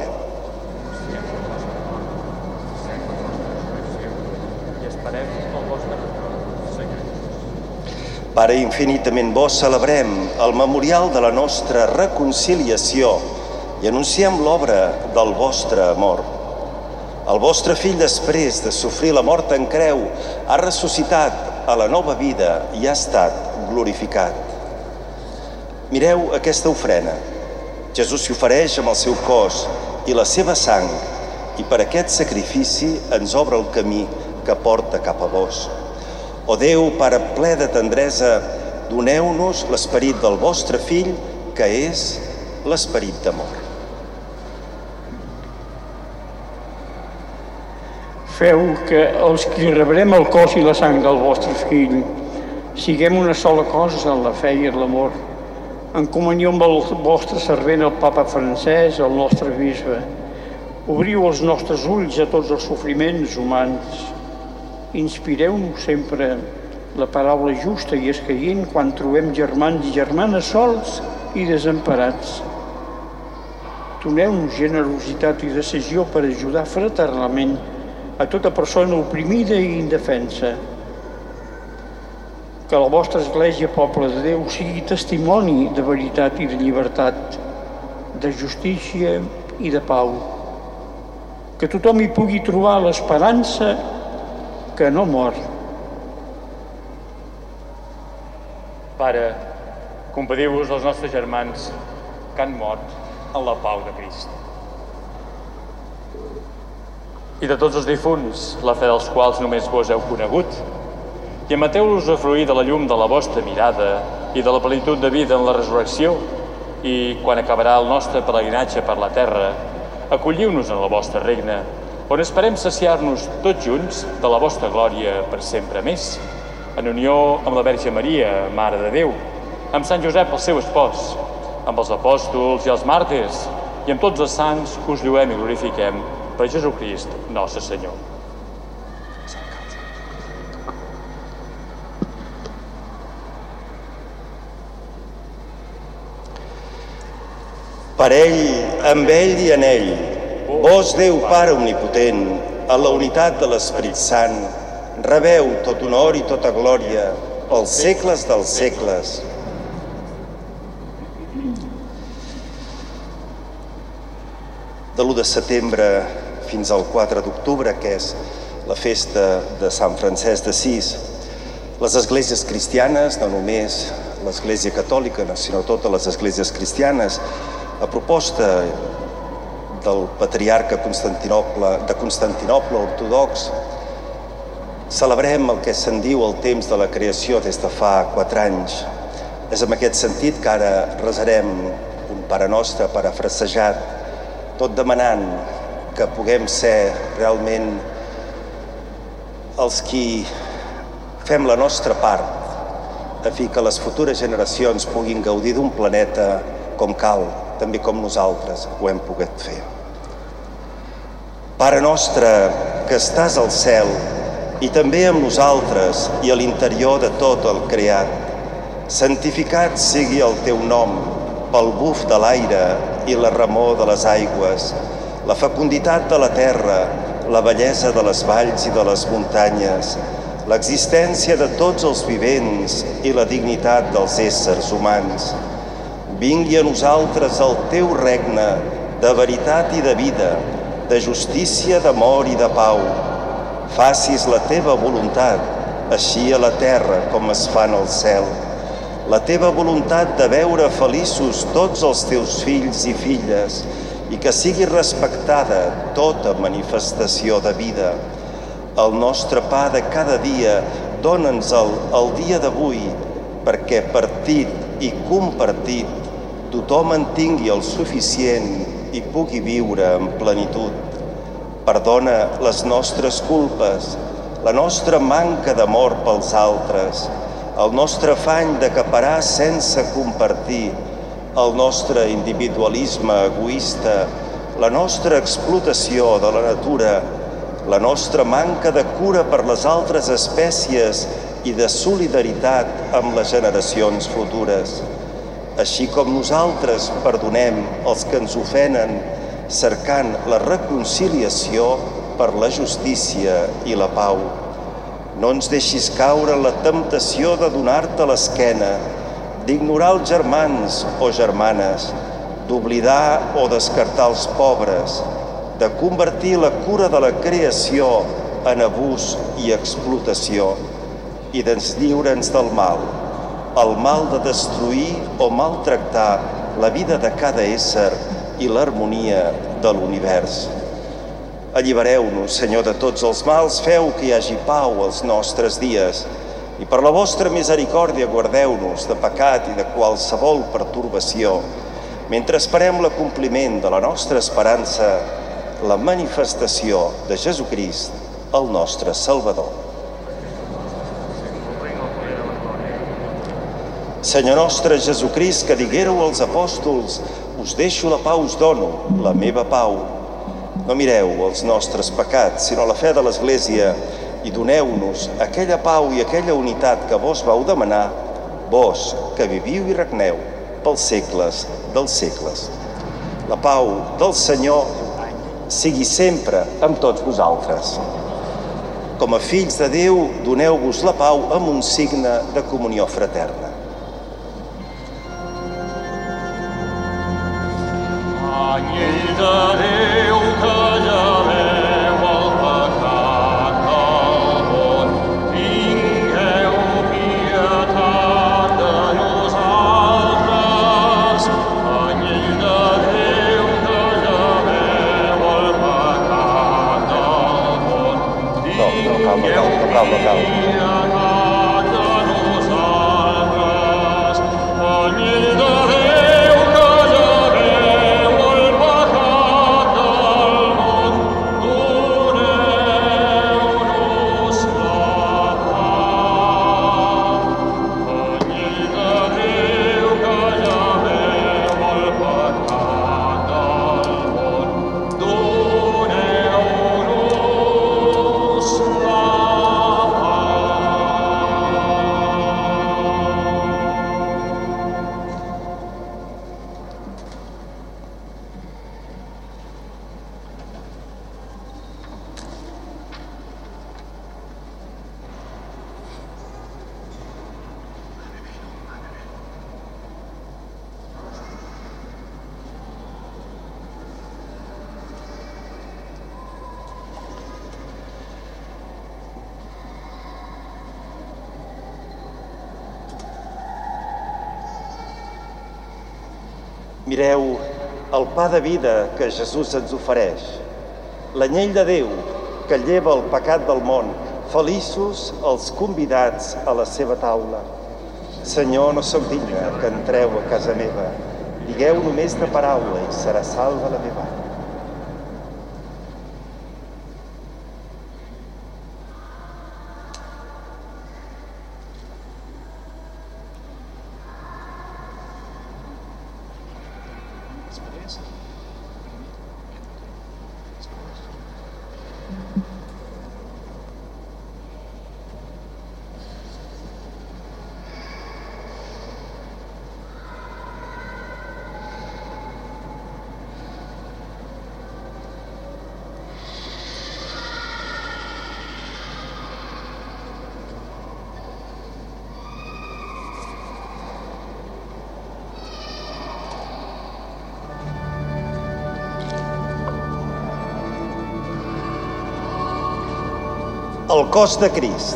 Pare infinitament bo, celebrem el memorial de la nostra reconciliació i anunciem l'obra del vostre amor. El vostre fill, després de sofrir la mort en creu, ha ressuscitat a la nova vida i ha estat glorificat. Mireu aquesta ofrena. Jesús s'hi ofereix amb el seu cos i la seva sang i per aquest sacrifici ens obre el camí que porta cap a vos. O Déu, Pare ple de tendresa, doneu-nos l'esperit del vostre Fill, que és l'esperit d'amor. Feu que els que rebrem el cos i la sang del vostre Fill siguem una sola cosa en la fe i en l'amor, en comunió amb el vostre servent, el Papa Francesc, el nostre bisbe. Obriu els nostres ulls a tots els sofriments humans. Inspireu-nos sempre la paraula justa i escaient quan trobem germans i germanes sols i desemparats. Doneu-nos generositat i decisió per ajudar fraternalment a tota persona oprimida i indefensa. Que la vostra Església, poble de Déu, sigui testimoni de veritat i de llibertat, de justícia i de pau. Que tothom hi pugui trobar l'esperança que no mor. Pare, compadiu-vos dels nostres germans que han mort en la pau de Crist. I de tots els difunts, la fe dels quals només vos heu conegut, i emeteu-los a fruir de la llum de la vostra mirada i de la plenitud de vida en la resurrecció, i quan acabarà el nostre pelegrinatge per la terra, acolliu-nos en el vostre regne, on esperem saciar-nos tots junts de la vostra glòria per sempre més, en unió amb la Verge Maria, Mare de Déu, amb Sant Josep, el seu espòs, amb els apòstols i els màrtirs, i amb tots els sants us lluem i glorifiquem per Jesucrist, nostre Senyor. Per ell, amb ell i en ell, vos, Déu Pare omnipotent, en la unitat de l'Esperit Sant, rebeu tot honor i tota glòria pels segles dels segles. De l'1 de setembre fins al 4 d'octubre, que és la festa de Sant Francesc d'Assís, les esglésies cristianes, no només l'Església Catòlica, sinó totes les esglésies cristianes, a proposta del patriarca de Constantinoble ortodox, celebrem el que se'n diu el temps de la creació des de fa 4 anys. És en aquest sentit que ara resarem un Pare Nostre parafrasejat, tot demanant que puguem ser realment els qui fem la nostra part a fi que les futures generacions puguin gaudir d'un planeta com cal, també com nosaltres ho hem pogut fer. Pare nostre, que estàs al cel i també amb nosaltres i a l'interior de tot el creat, santificat sigui el teu nom pel buf de l'aire i la remor de les aigües, la fecunditat de la terra, la bellesa de les valls i de les muntanyes, l'existència de tots els vivents i la dignitat dels éssers humans. Vingui a nosaltres el teu regne de veritat i de vida, de justícia, d'amor i de pau. Facis la teva voluntat, així a la terra com es fa en el cel. La teva voluntat de veure feliços tots els teus fills i filles i que sigui respectada tota manifestació de vida. El nostre pa de cada dia, dóna'ns-el el dia d'avui, perquè partit i compartit tothom en tingui el suficient i pugui viure en plenitud. Perdona les nostres culpes, la nostra manca d'amor pels altres, el nostre afany d'acaparar sense compartir, el nostre individualisme egoista, la nostra explotació de la natura, la nostra manca de cura per les altres espècies i de solidaritat amb les generacions futures. Així com nosaltres perdonem els que ens ofenen, cercant la reconciliació per la justícia i la pau. No ens deixis caure en la temptació de donar-te l'esquena, d'ignorar els germans o germanes, d'oblidar o descartar els pobres, de convertir la cura de la creació en abús i explotació i lliure'ns del mal, el mal de destruir o maltractar la vida de cada ésser i l'harmonia de l'univers. Allibereu-nos, Senyor, de tots els mals, feu que hi hagi pau als nostres dies i per la vostra misericòrdia guardeu-nos de pecat i de qualsevol pertorbació, mentre esperem l'acompliment de la nostra esperança, la manifestació de Jesucrist, el nostre Salvador. Senyor nostre Jesucrist, que diguéreu als apòstols, us deixo la pau, us dono, la meva pau. No mireu els nostres pecats, sinó la fe de l'Església, i doneu-nos aquella pau i aquella unitat que vos vau demanar, vos que viviu i regneu pels segles dels segles. La pau del Senyor sigui sempre amb tots vosaltres. Com a fills de Déu, doneu-vos la pau amb un signe de comunió fraterna. Anyell de Déu que lleveu el pecat del món, tingueu pietat de nosaltres. Anyell de Déu que lleveu el pecat del món, tingueu pietat de nosaltres. Anyell de Déu Mireu el pa de vida que Jesús ens ofereix, l'anyell de Déu que lleva el pecat del món. Feliços els convidats a la seva taula. Senyor, no sóc digne que entreu a casa meva. Digueu només de paraula i serà salva la meva ànima. El cos de Crist.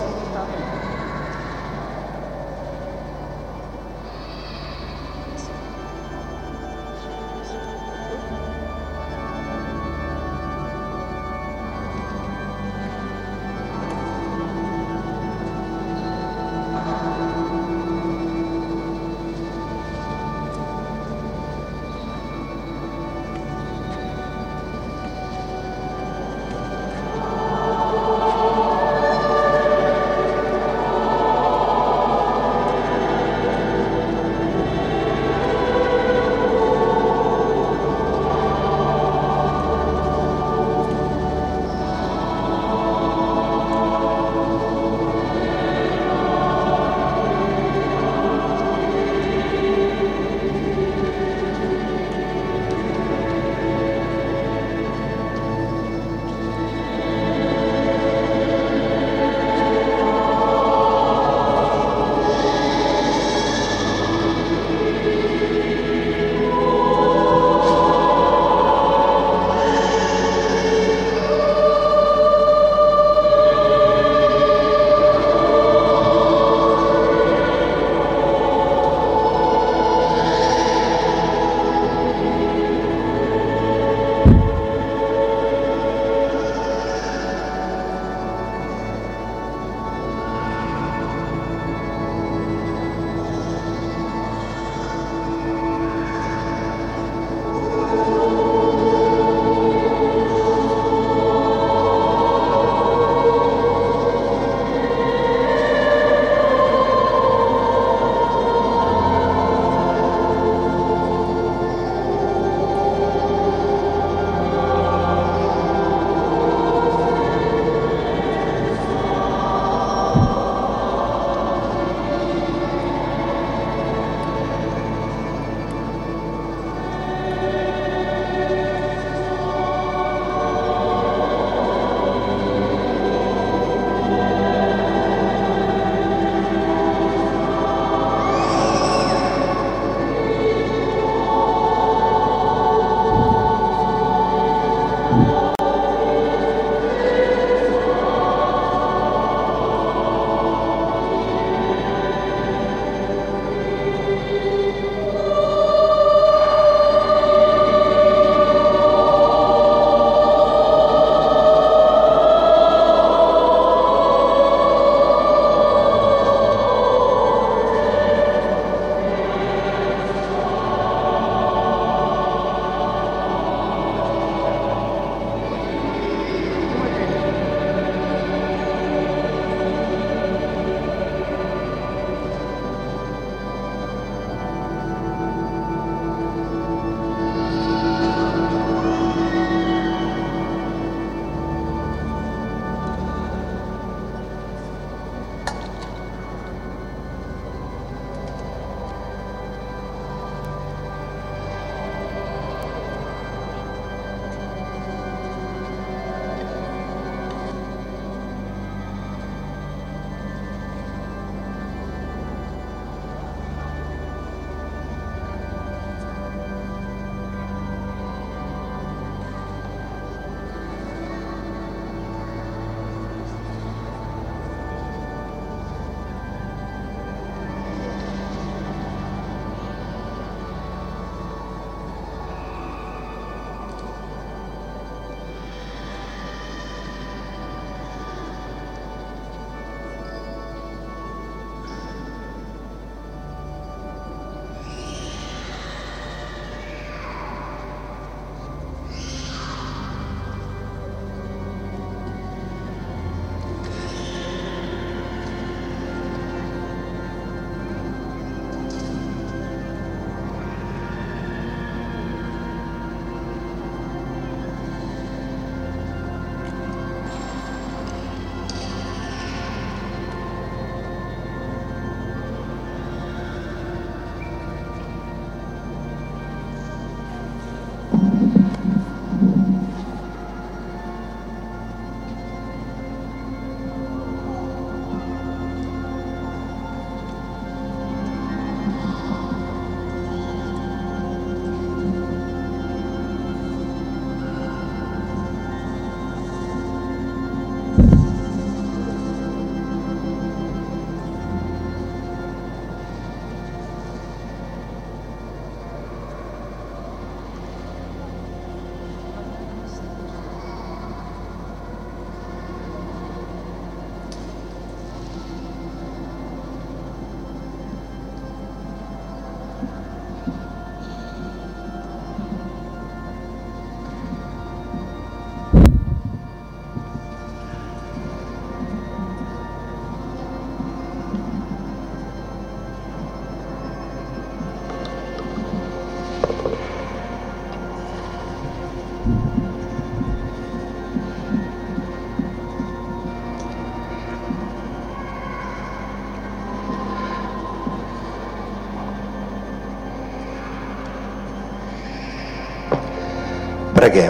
Preguem.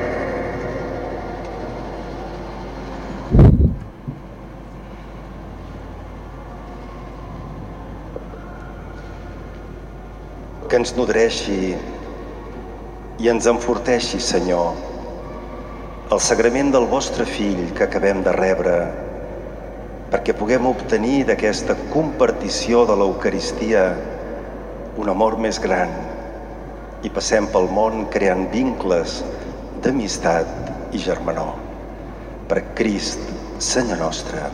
Que ens nodreixi i ens enforteixi, Senyor, el sagrament del vostre Fill que acabem de rebre, perquè puguem obtenir d'aquesta compartició de l'Eucaristia un amor més gran i passem pel món creant vincles d'amistat i germanor. Per Crist, Senyor nostre.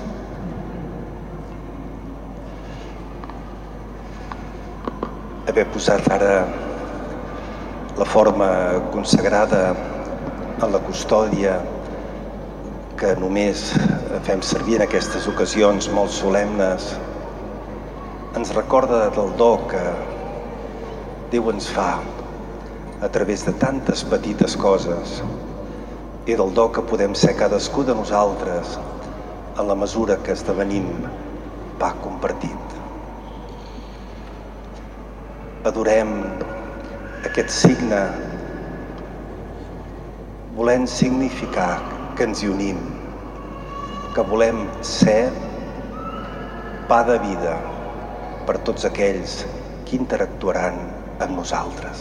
Haver posat ara la forma consagrada en la custòdia que només fem servir en aquestes ocasions molt solemnes, ens recorda del do que Déu ens fa a través de tantes petites coses i del do que podem ser cadascú de nosaltres en la mesura que esdevenim pa compartit. Adorem aquest signe volent significar que ens hi unim, que volem ser pa de vida per tots aquells que interactuaran amb nosaltres.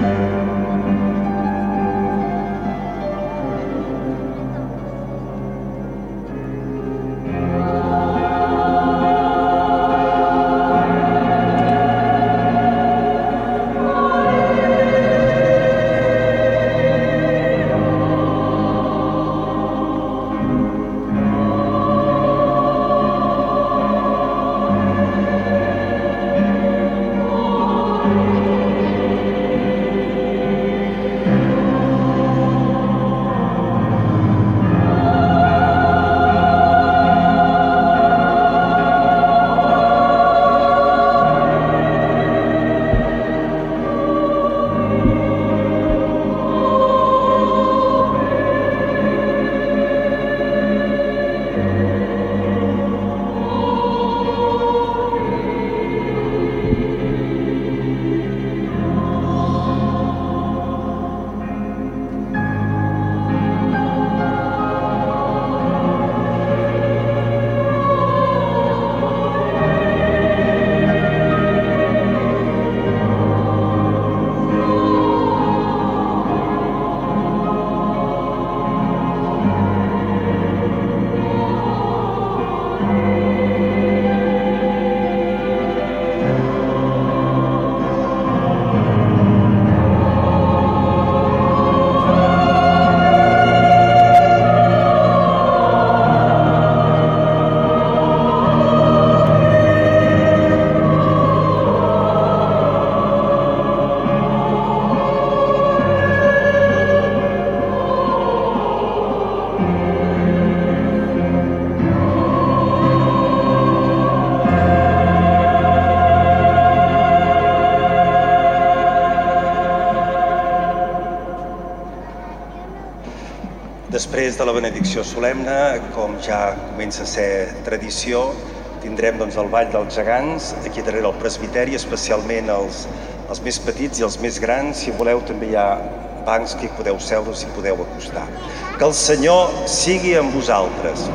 Després de la benedicció solemne, com ja comença a ser tradició, tindrem el Ball dels Gegants aquí darrere el presbiteri, especialment els més petits i els més grans. Si voleu, també hi ha bancs que hi podeu seure, si podeu acostar. Que el Senyor sigui amb vosaltres.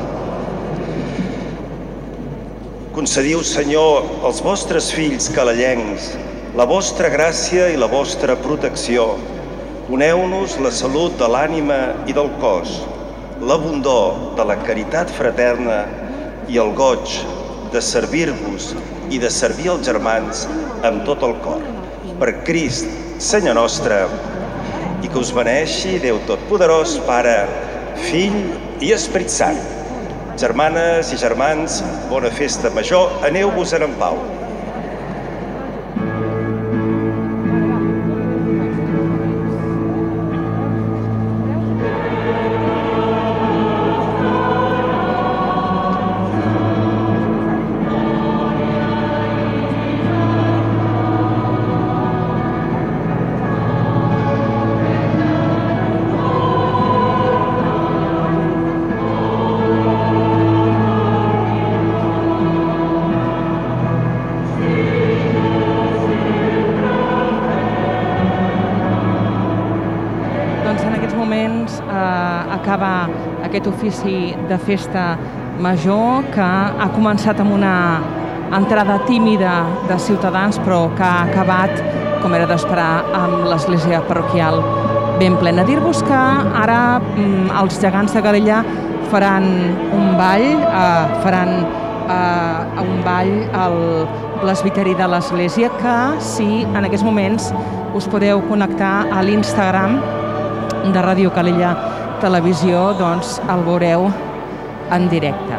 Concediu, Senyor, als vostres fills calallencs la vostra gràcia i la vostra protecció. Doneu-nos la salut de l'ànima i del cos, l'abundor de la caritat fraterna i el goig de servir-vos i de servir els germans amb tot el cor. Per Crist, Senyor nostre, i que us beneeixi Déu Totpoderós, Pare, Fill i Esperit Sant. Germanes i germans, bona festa major, aneu-vos-en en pau. Acaba aquest ofici de festa major que ha començat amb una entrada tímida de ciutadans però que ha acabat, com era d'esperar, amb l'església parroquial ben plena. Dir-vos que ara els gegants de Calella faran un ball al presbiteri de l'església, que si en aquests moments us podeu connectar a l'Instagram de Ràdio Calella Televisió, doncs el veureu en directe.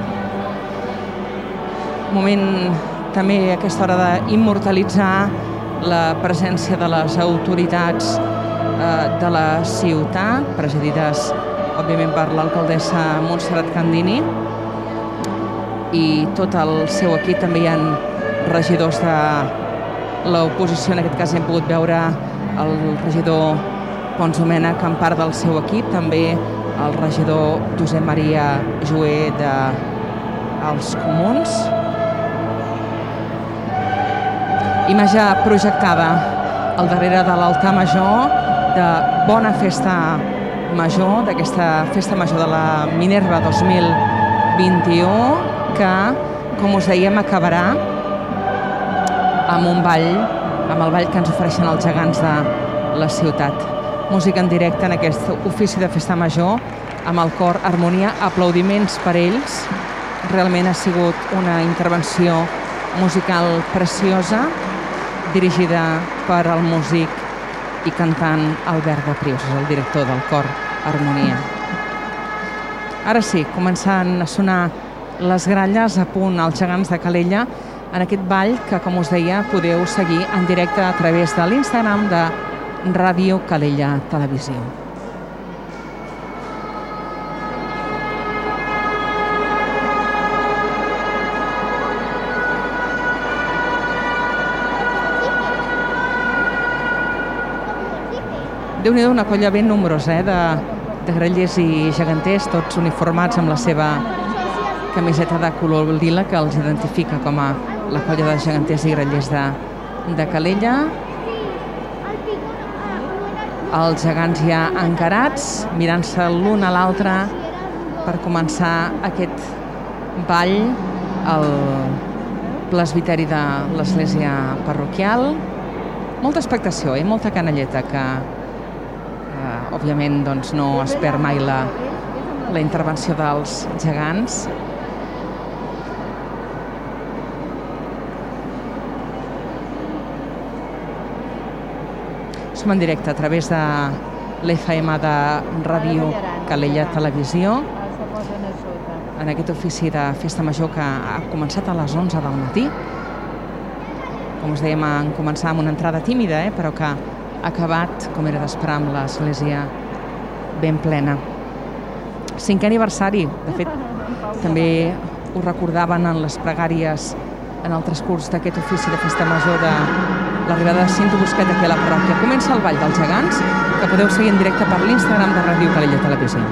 Moment també a aquesta hora d'immortalitzar la presència de les autoritats de la ciutat, presidides òbviament per l'alcaldessa Montserrat Candini, i tot el seu equip. També hi ha regidors de l'oposició, en aquest cas hem pogut veure el regidor Pons Domènech en part del seu equip, també el regidor Josep Maria Joé dels Comuns. Imatge projectada al darrere de l'altar major de bona festa major, d'aquesta festa major de la Minerva 2021, que, com us dèiem, acabarà amb un ball, amb el ball que ens ofereixen els gegants de la ciutat. Música en directe en aquest ofici de festa major amb el cor Harmonia. Aplaudiments per ells. Realment ha sigut una intervenció musical preciosa dirigida per el músic i cantant Albert de Prius, el director del cor Harmonia. Ara sí, començant a sonar les gralles a punt als gegants de Calella en aquest ball que, com us deia, podeu seguir en directe a través de l'Instagram de Ràdio Calella Televisió. Déu-n'hi-do, una colla ben nombrosa, de grallers i geganters, tots uniformats amb la seva camiseta de color lila que els identifica com a la colla de geganters i grallers de Calella. Els gegants ja encarats, mirant-se l'un a l'altre per començar aquest ball al presbiteri de l'església parroquial. Molta expectació i molta canalleta que òbviament doncs, no es perd mai la intervenció dels gegants. Som en directe a través de l'FM de Ràdio Calella Televisió en aquest ofici de festa major que ha començat a les 11 del matí. Com us dèiem, en començar amb una entrada tímida, però que ha acabat, com era d'esperar, amb l'església ben plena. 5è aniversari, de fet, també ho recordaven en les pregàries en el transcurs d'aquest ofici de festa major de l'arribada de Cinto Busquet aquí a la parròquia. Comença el ball dels gegants, que podeu seguir en directe per l'Instagram de Ràdio Calella Televisió.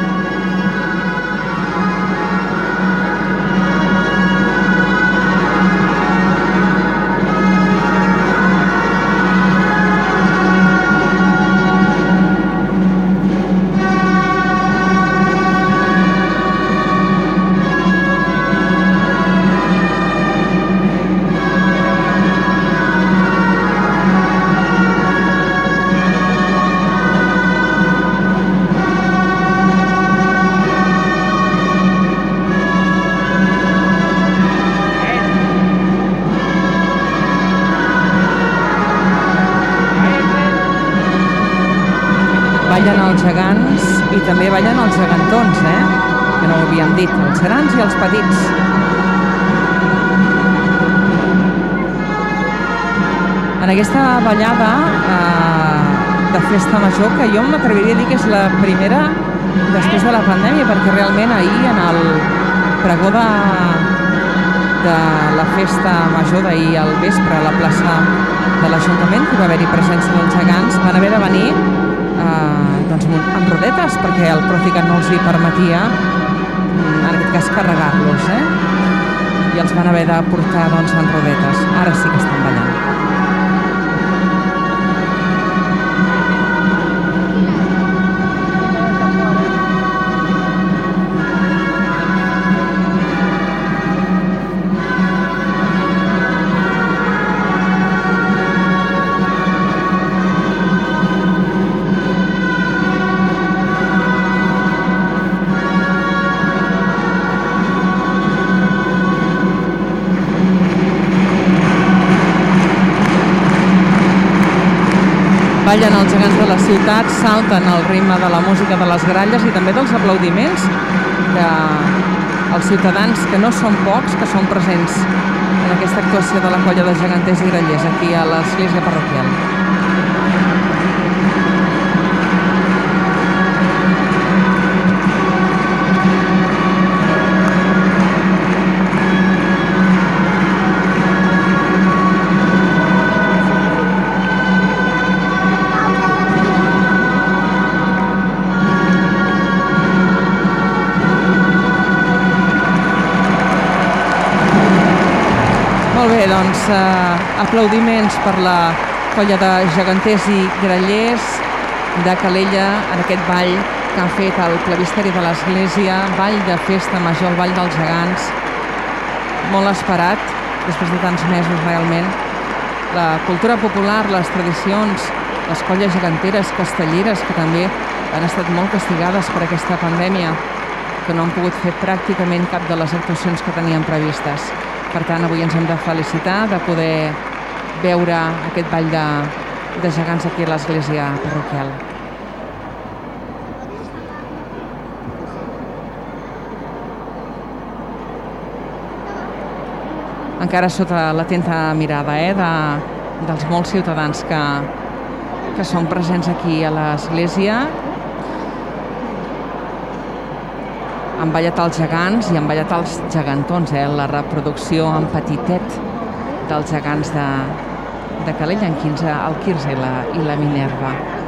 Ballen els gegants i també ballen els gegantons, que no ho havíem dit, els grans i els petits. En aquesta ballada de festa major, que jo m'atreviria a dir que és la primera després de la pandèmia, perquè realment ahir en el pregó de la festa major d'ahir al vespre a la plaça de l'Ajuntament, que va haver-hi presència dels gegants, van haver de venir amb rodetes, perquè el Procicat no els hi permetia, en aquest cas, carregar-los, i els van haver de portar en rodetes. Ara sí que estan ballant. Ballen els gegants de la ciutat, salten al ritme de la música de les gralles i també dels aplaudiments dels ciutadans, que no són pocs, que són presents en aquesta actuació de la colla de geganters i grallers aquí a l'església parroquial. Aplaudiments per la colla de geganters i grallers de Calella en aquest ball que han fet al plebisteri de l'església, ball de festa major, el ball dels gegants, molt esperat, després de tants mesos realment. La cultura popular, les tradicions, les colles geganteres, castelleres, que també han estat molt castigades per aquesta pandèmia, que no han pogut fer pràcticament cap de les actuacions que tenien previstes. Per tant, avui ens hem de felicitar de poder veure aquest ball de gegants aquí a l'església parroquial. Encara sota l'atenta mirada dels molts ciutadans que són presents aquí a l'església. Han ballat els gegants i han ballat els gegantons, la reproducció en petitet dels gegants de Calella, el Quirze i la Minerva.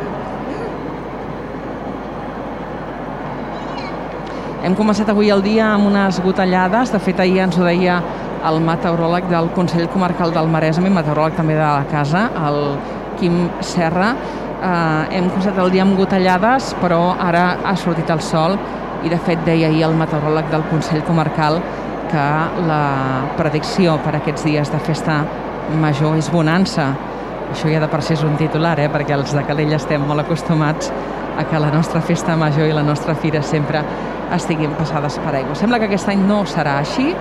Hem començat avui el dia amb unes gotellades, de fet ahir ens ho deia el meteoròleg del Consell Comarcal del Maresme i meteoròleg també de la casa, el Quim Serra. Hem començat el dia amb gotellades, però ara ha sortit el sol i de fet deia ahir el meteoròleg del Consell Comarcal que la predicció per aquests dies de festa major és bonança. Això ja de per si és un titular, perquè els de Calella estem molt acostumats a que la nostra festa major i la nostra fira sempre estiguin passades per aigua. Sembla que aquest any no serà així.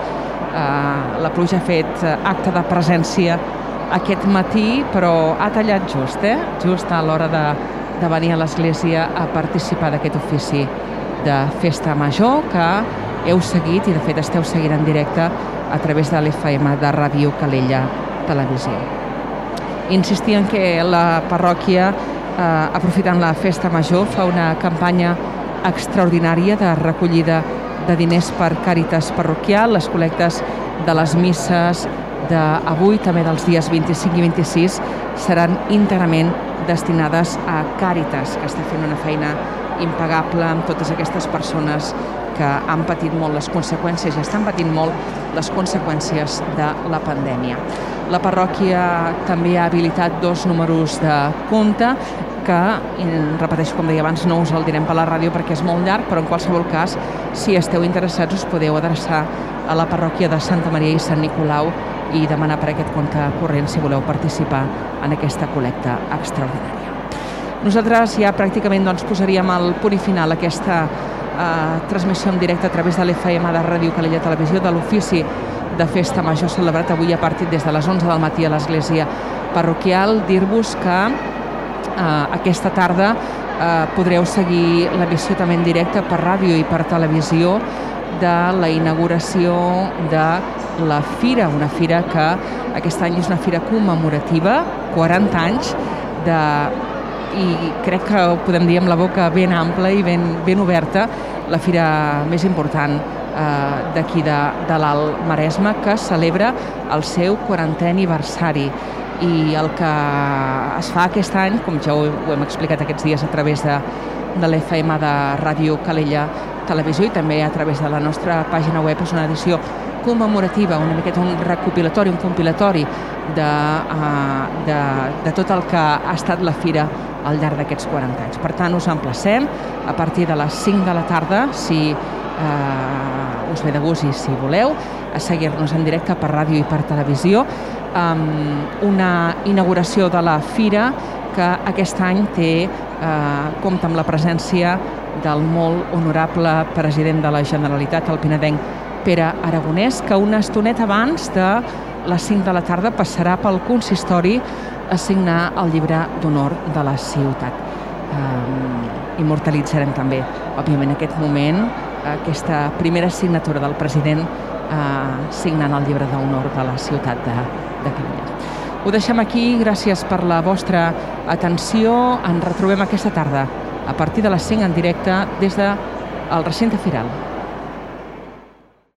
La pluja ha fet acte de presència aquest matí, però ha tallat just a l'hora de venir a l'església a participar d'aquest ofici de festa major que heu seguit i de fet esteu seguint en directe a través de l'FM de Ràdio Calella Televisió. Insistir en que la parròquia, aprofitant la festa major, fa una campanya extraordinària de recollida de diners per Càritas parroquial. Les col·lectes de les misses d'avui, també dels dies 25 i 26, seran íntegrament destinades a Càritas, que està fent una feina impagable amb totes aquestes persones que han patit molt les conseqüències i estan patint molt les conseqüències de la pandèmia. La parròquia també ha habilitat 2 números de compte que, repeteixo, com deia abans, no us el direm per la ràdio perquè és molt llarg, però en qualsevol cas, si esteu interessats, us podeu adreçar a la parròquia de Santa Maria i Sant Nicolau i demanar per aquest compte corrent si voleu participar en aquesta col·lecta extraordinària. Nosaltres ja pràcticament posaríem el punt i final a aquesta transmissió en directe a través de l'FM de Ràdio Calella Televisió de l'ofici de festa major celebrat avui a partir des de les 11 del matí a l'església parroquial. Dir-vos que aquesta tarda podreu seguir l'emissió també en directe per ràdio i per televisió de la inauguració de la fira, una fira que aquest any és una fira commemorativa, 40 anys i crec que ho podem dir amb la boca ben ampla i ben oberta, la fira més important d'aquí de l'Alt Maresme, que celebra el seu 40è aniversari. I el que es fa aquest any, com ja ho hem explicat aquests dies a través de l'FM de Ràdio Calella Televisió i també a través de la nostra pàgina web, és una edició commemorativa, una miqueta un recopilatori, un compilatori de tot el que ha estat la fira al llarg d'aquests 40 anys. Per tant, us emplacem a partir de les 5 de la tarda, si us ve de gust i si voleu, a seguir-nos en directe per ràdio i per televisió, una inauguració de la fira que aquest any compta amb la presència del molt honorable president de la Generalitat, el pinedenc Pere Aragonès, que una estoneta abans de les 5 de la tarda passarà pel consistori a signar el llibre d'honor de la ciutat. Immortalitzarem també, òbviament, aquest moment, aquesta primera signatura del president signant el llibre d'honor de la ciutat de Calella. Ho deixem aquí, gràcies per la vostra atenció. Ens retrobem aquesta tarda a partir de les 5 en directe des del recinte firal.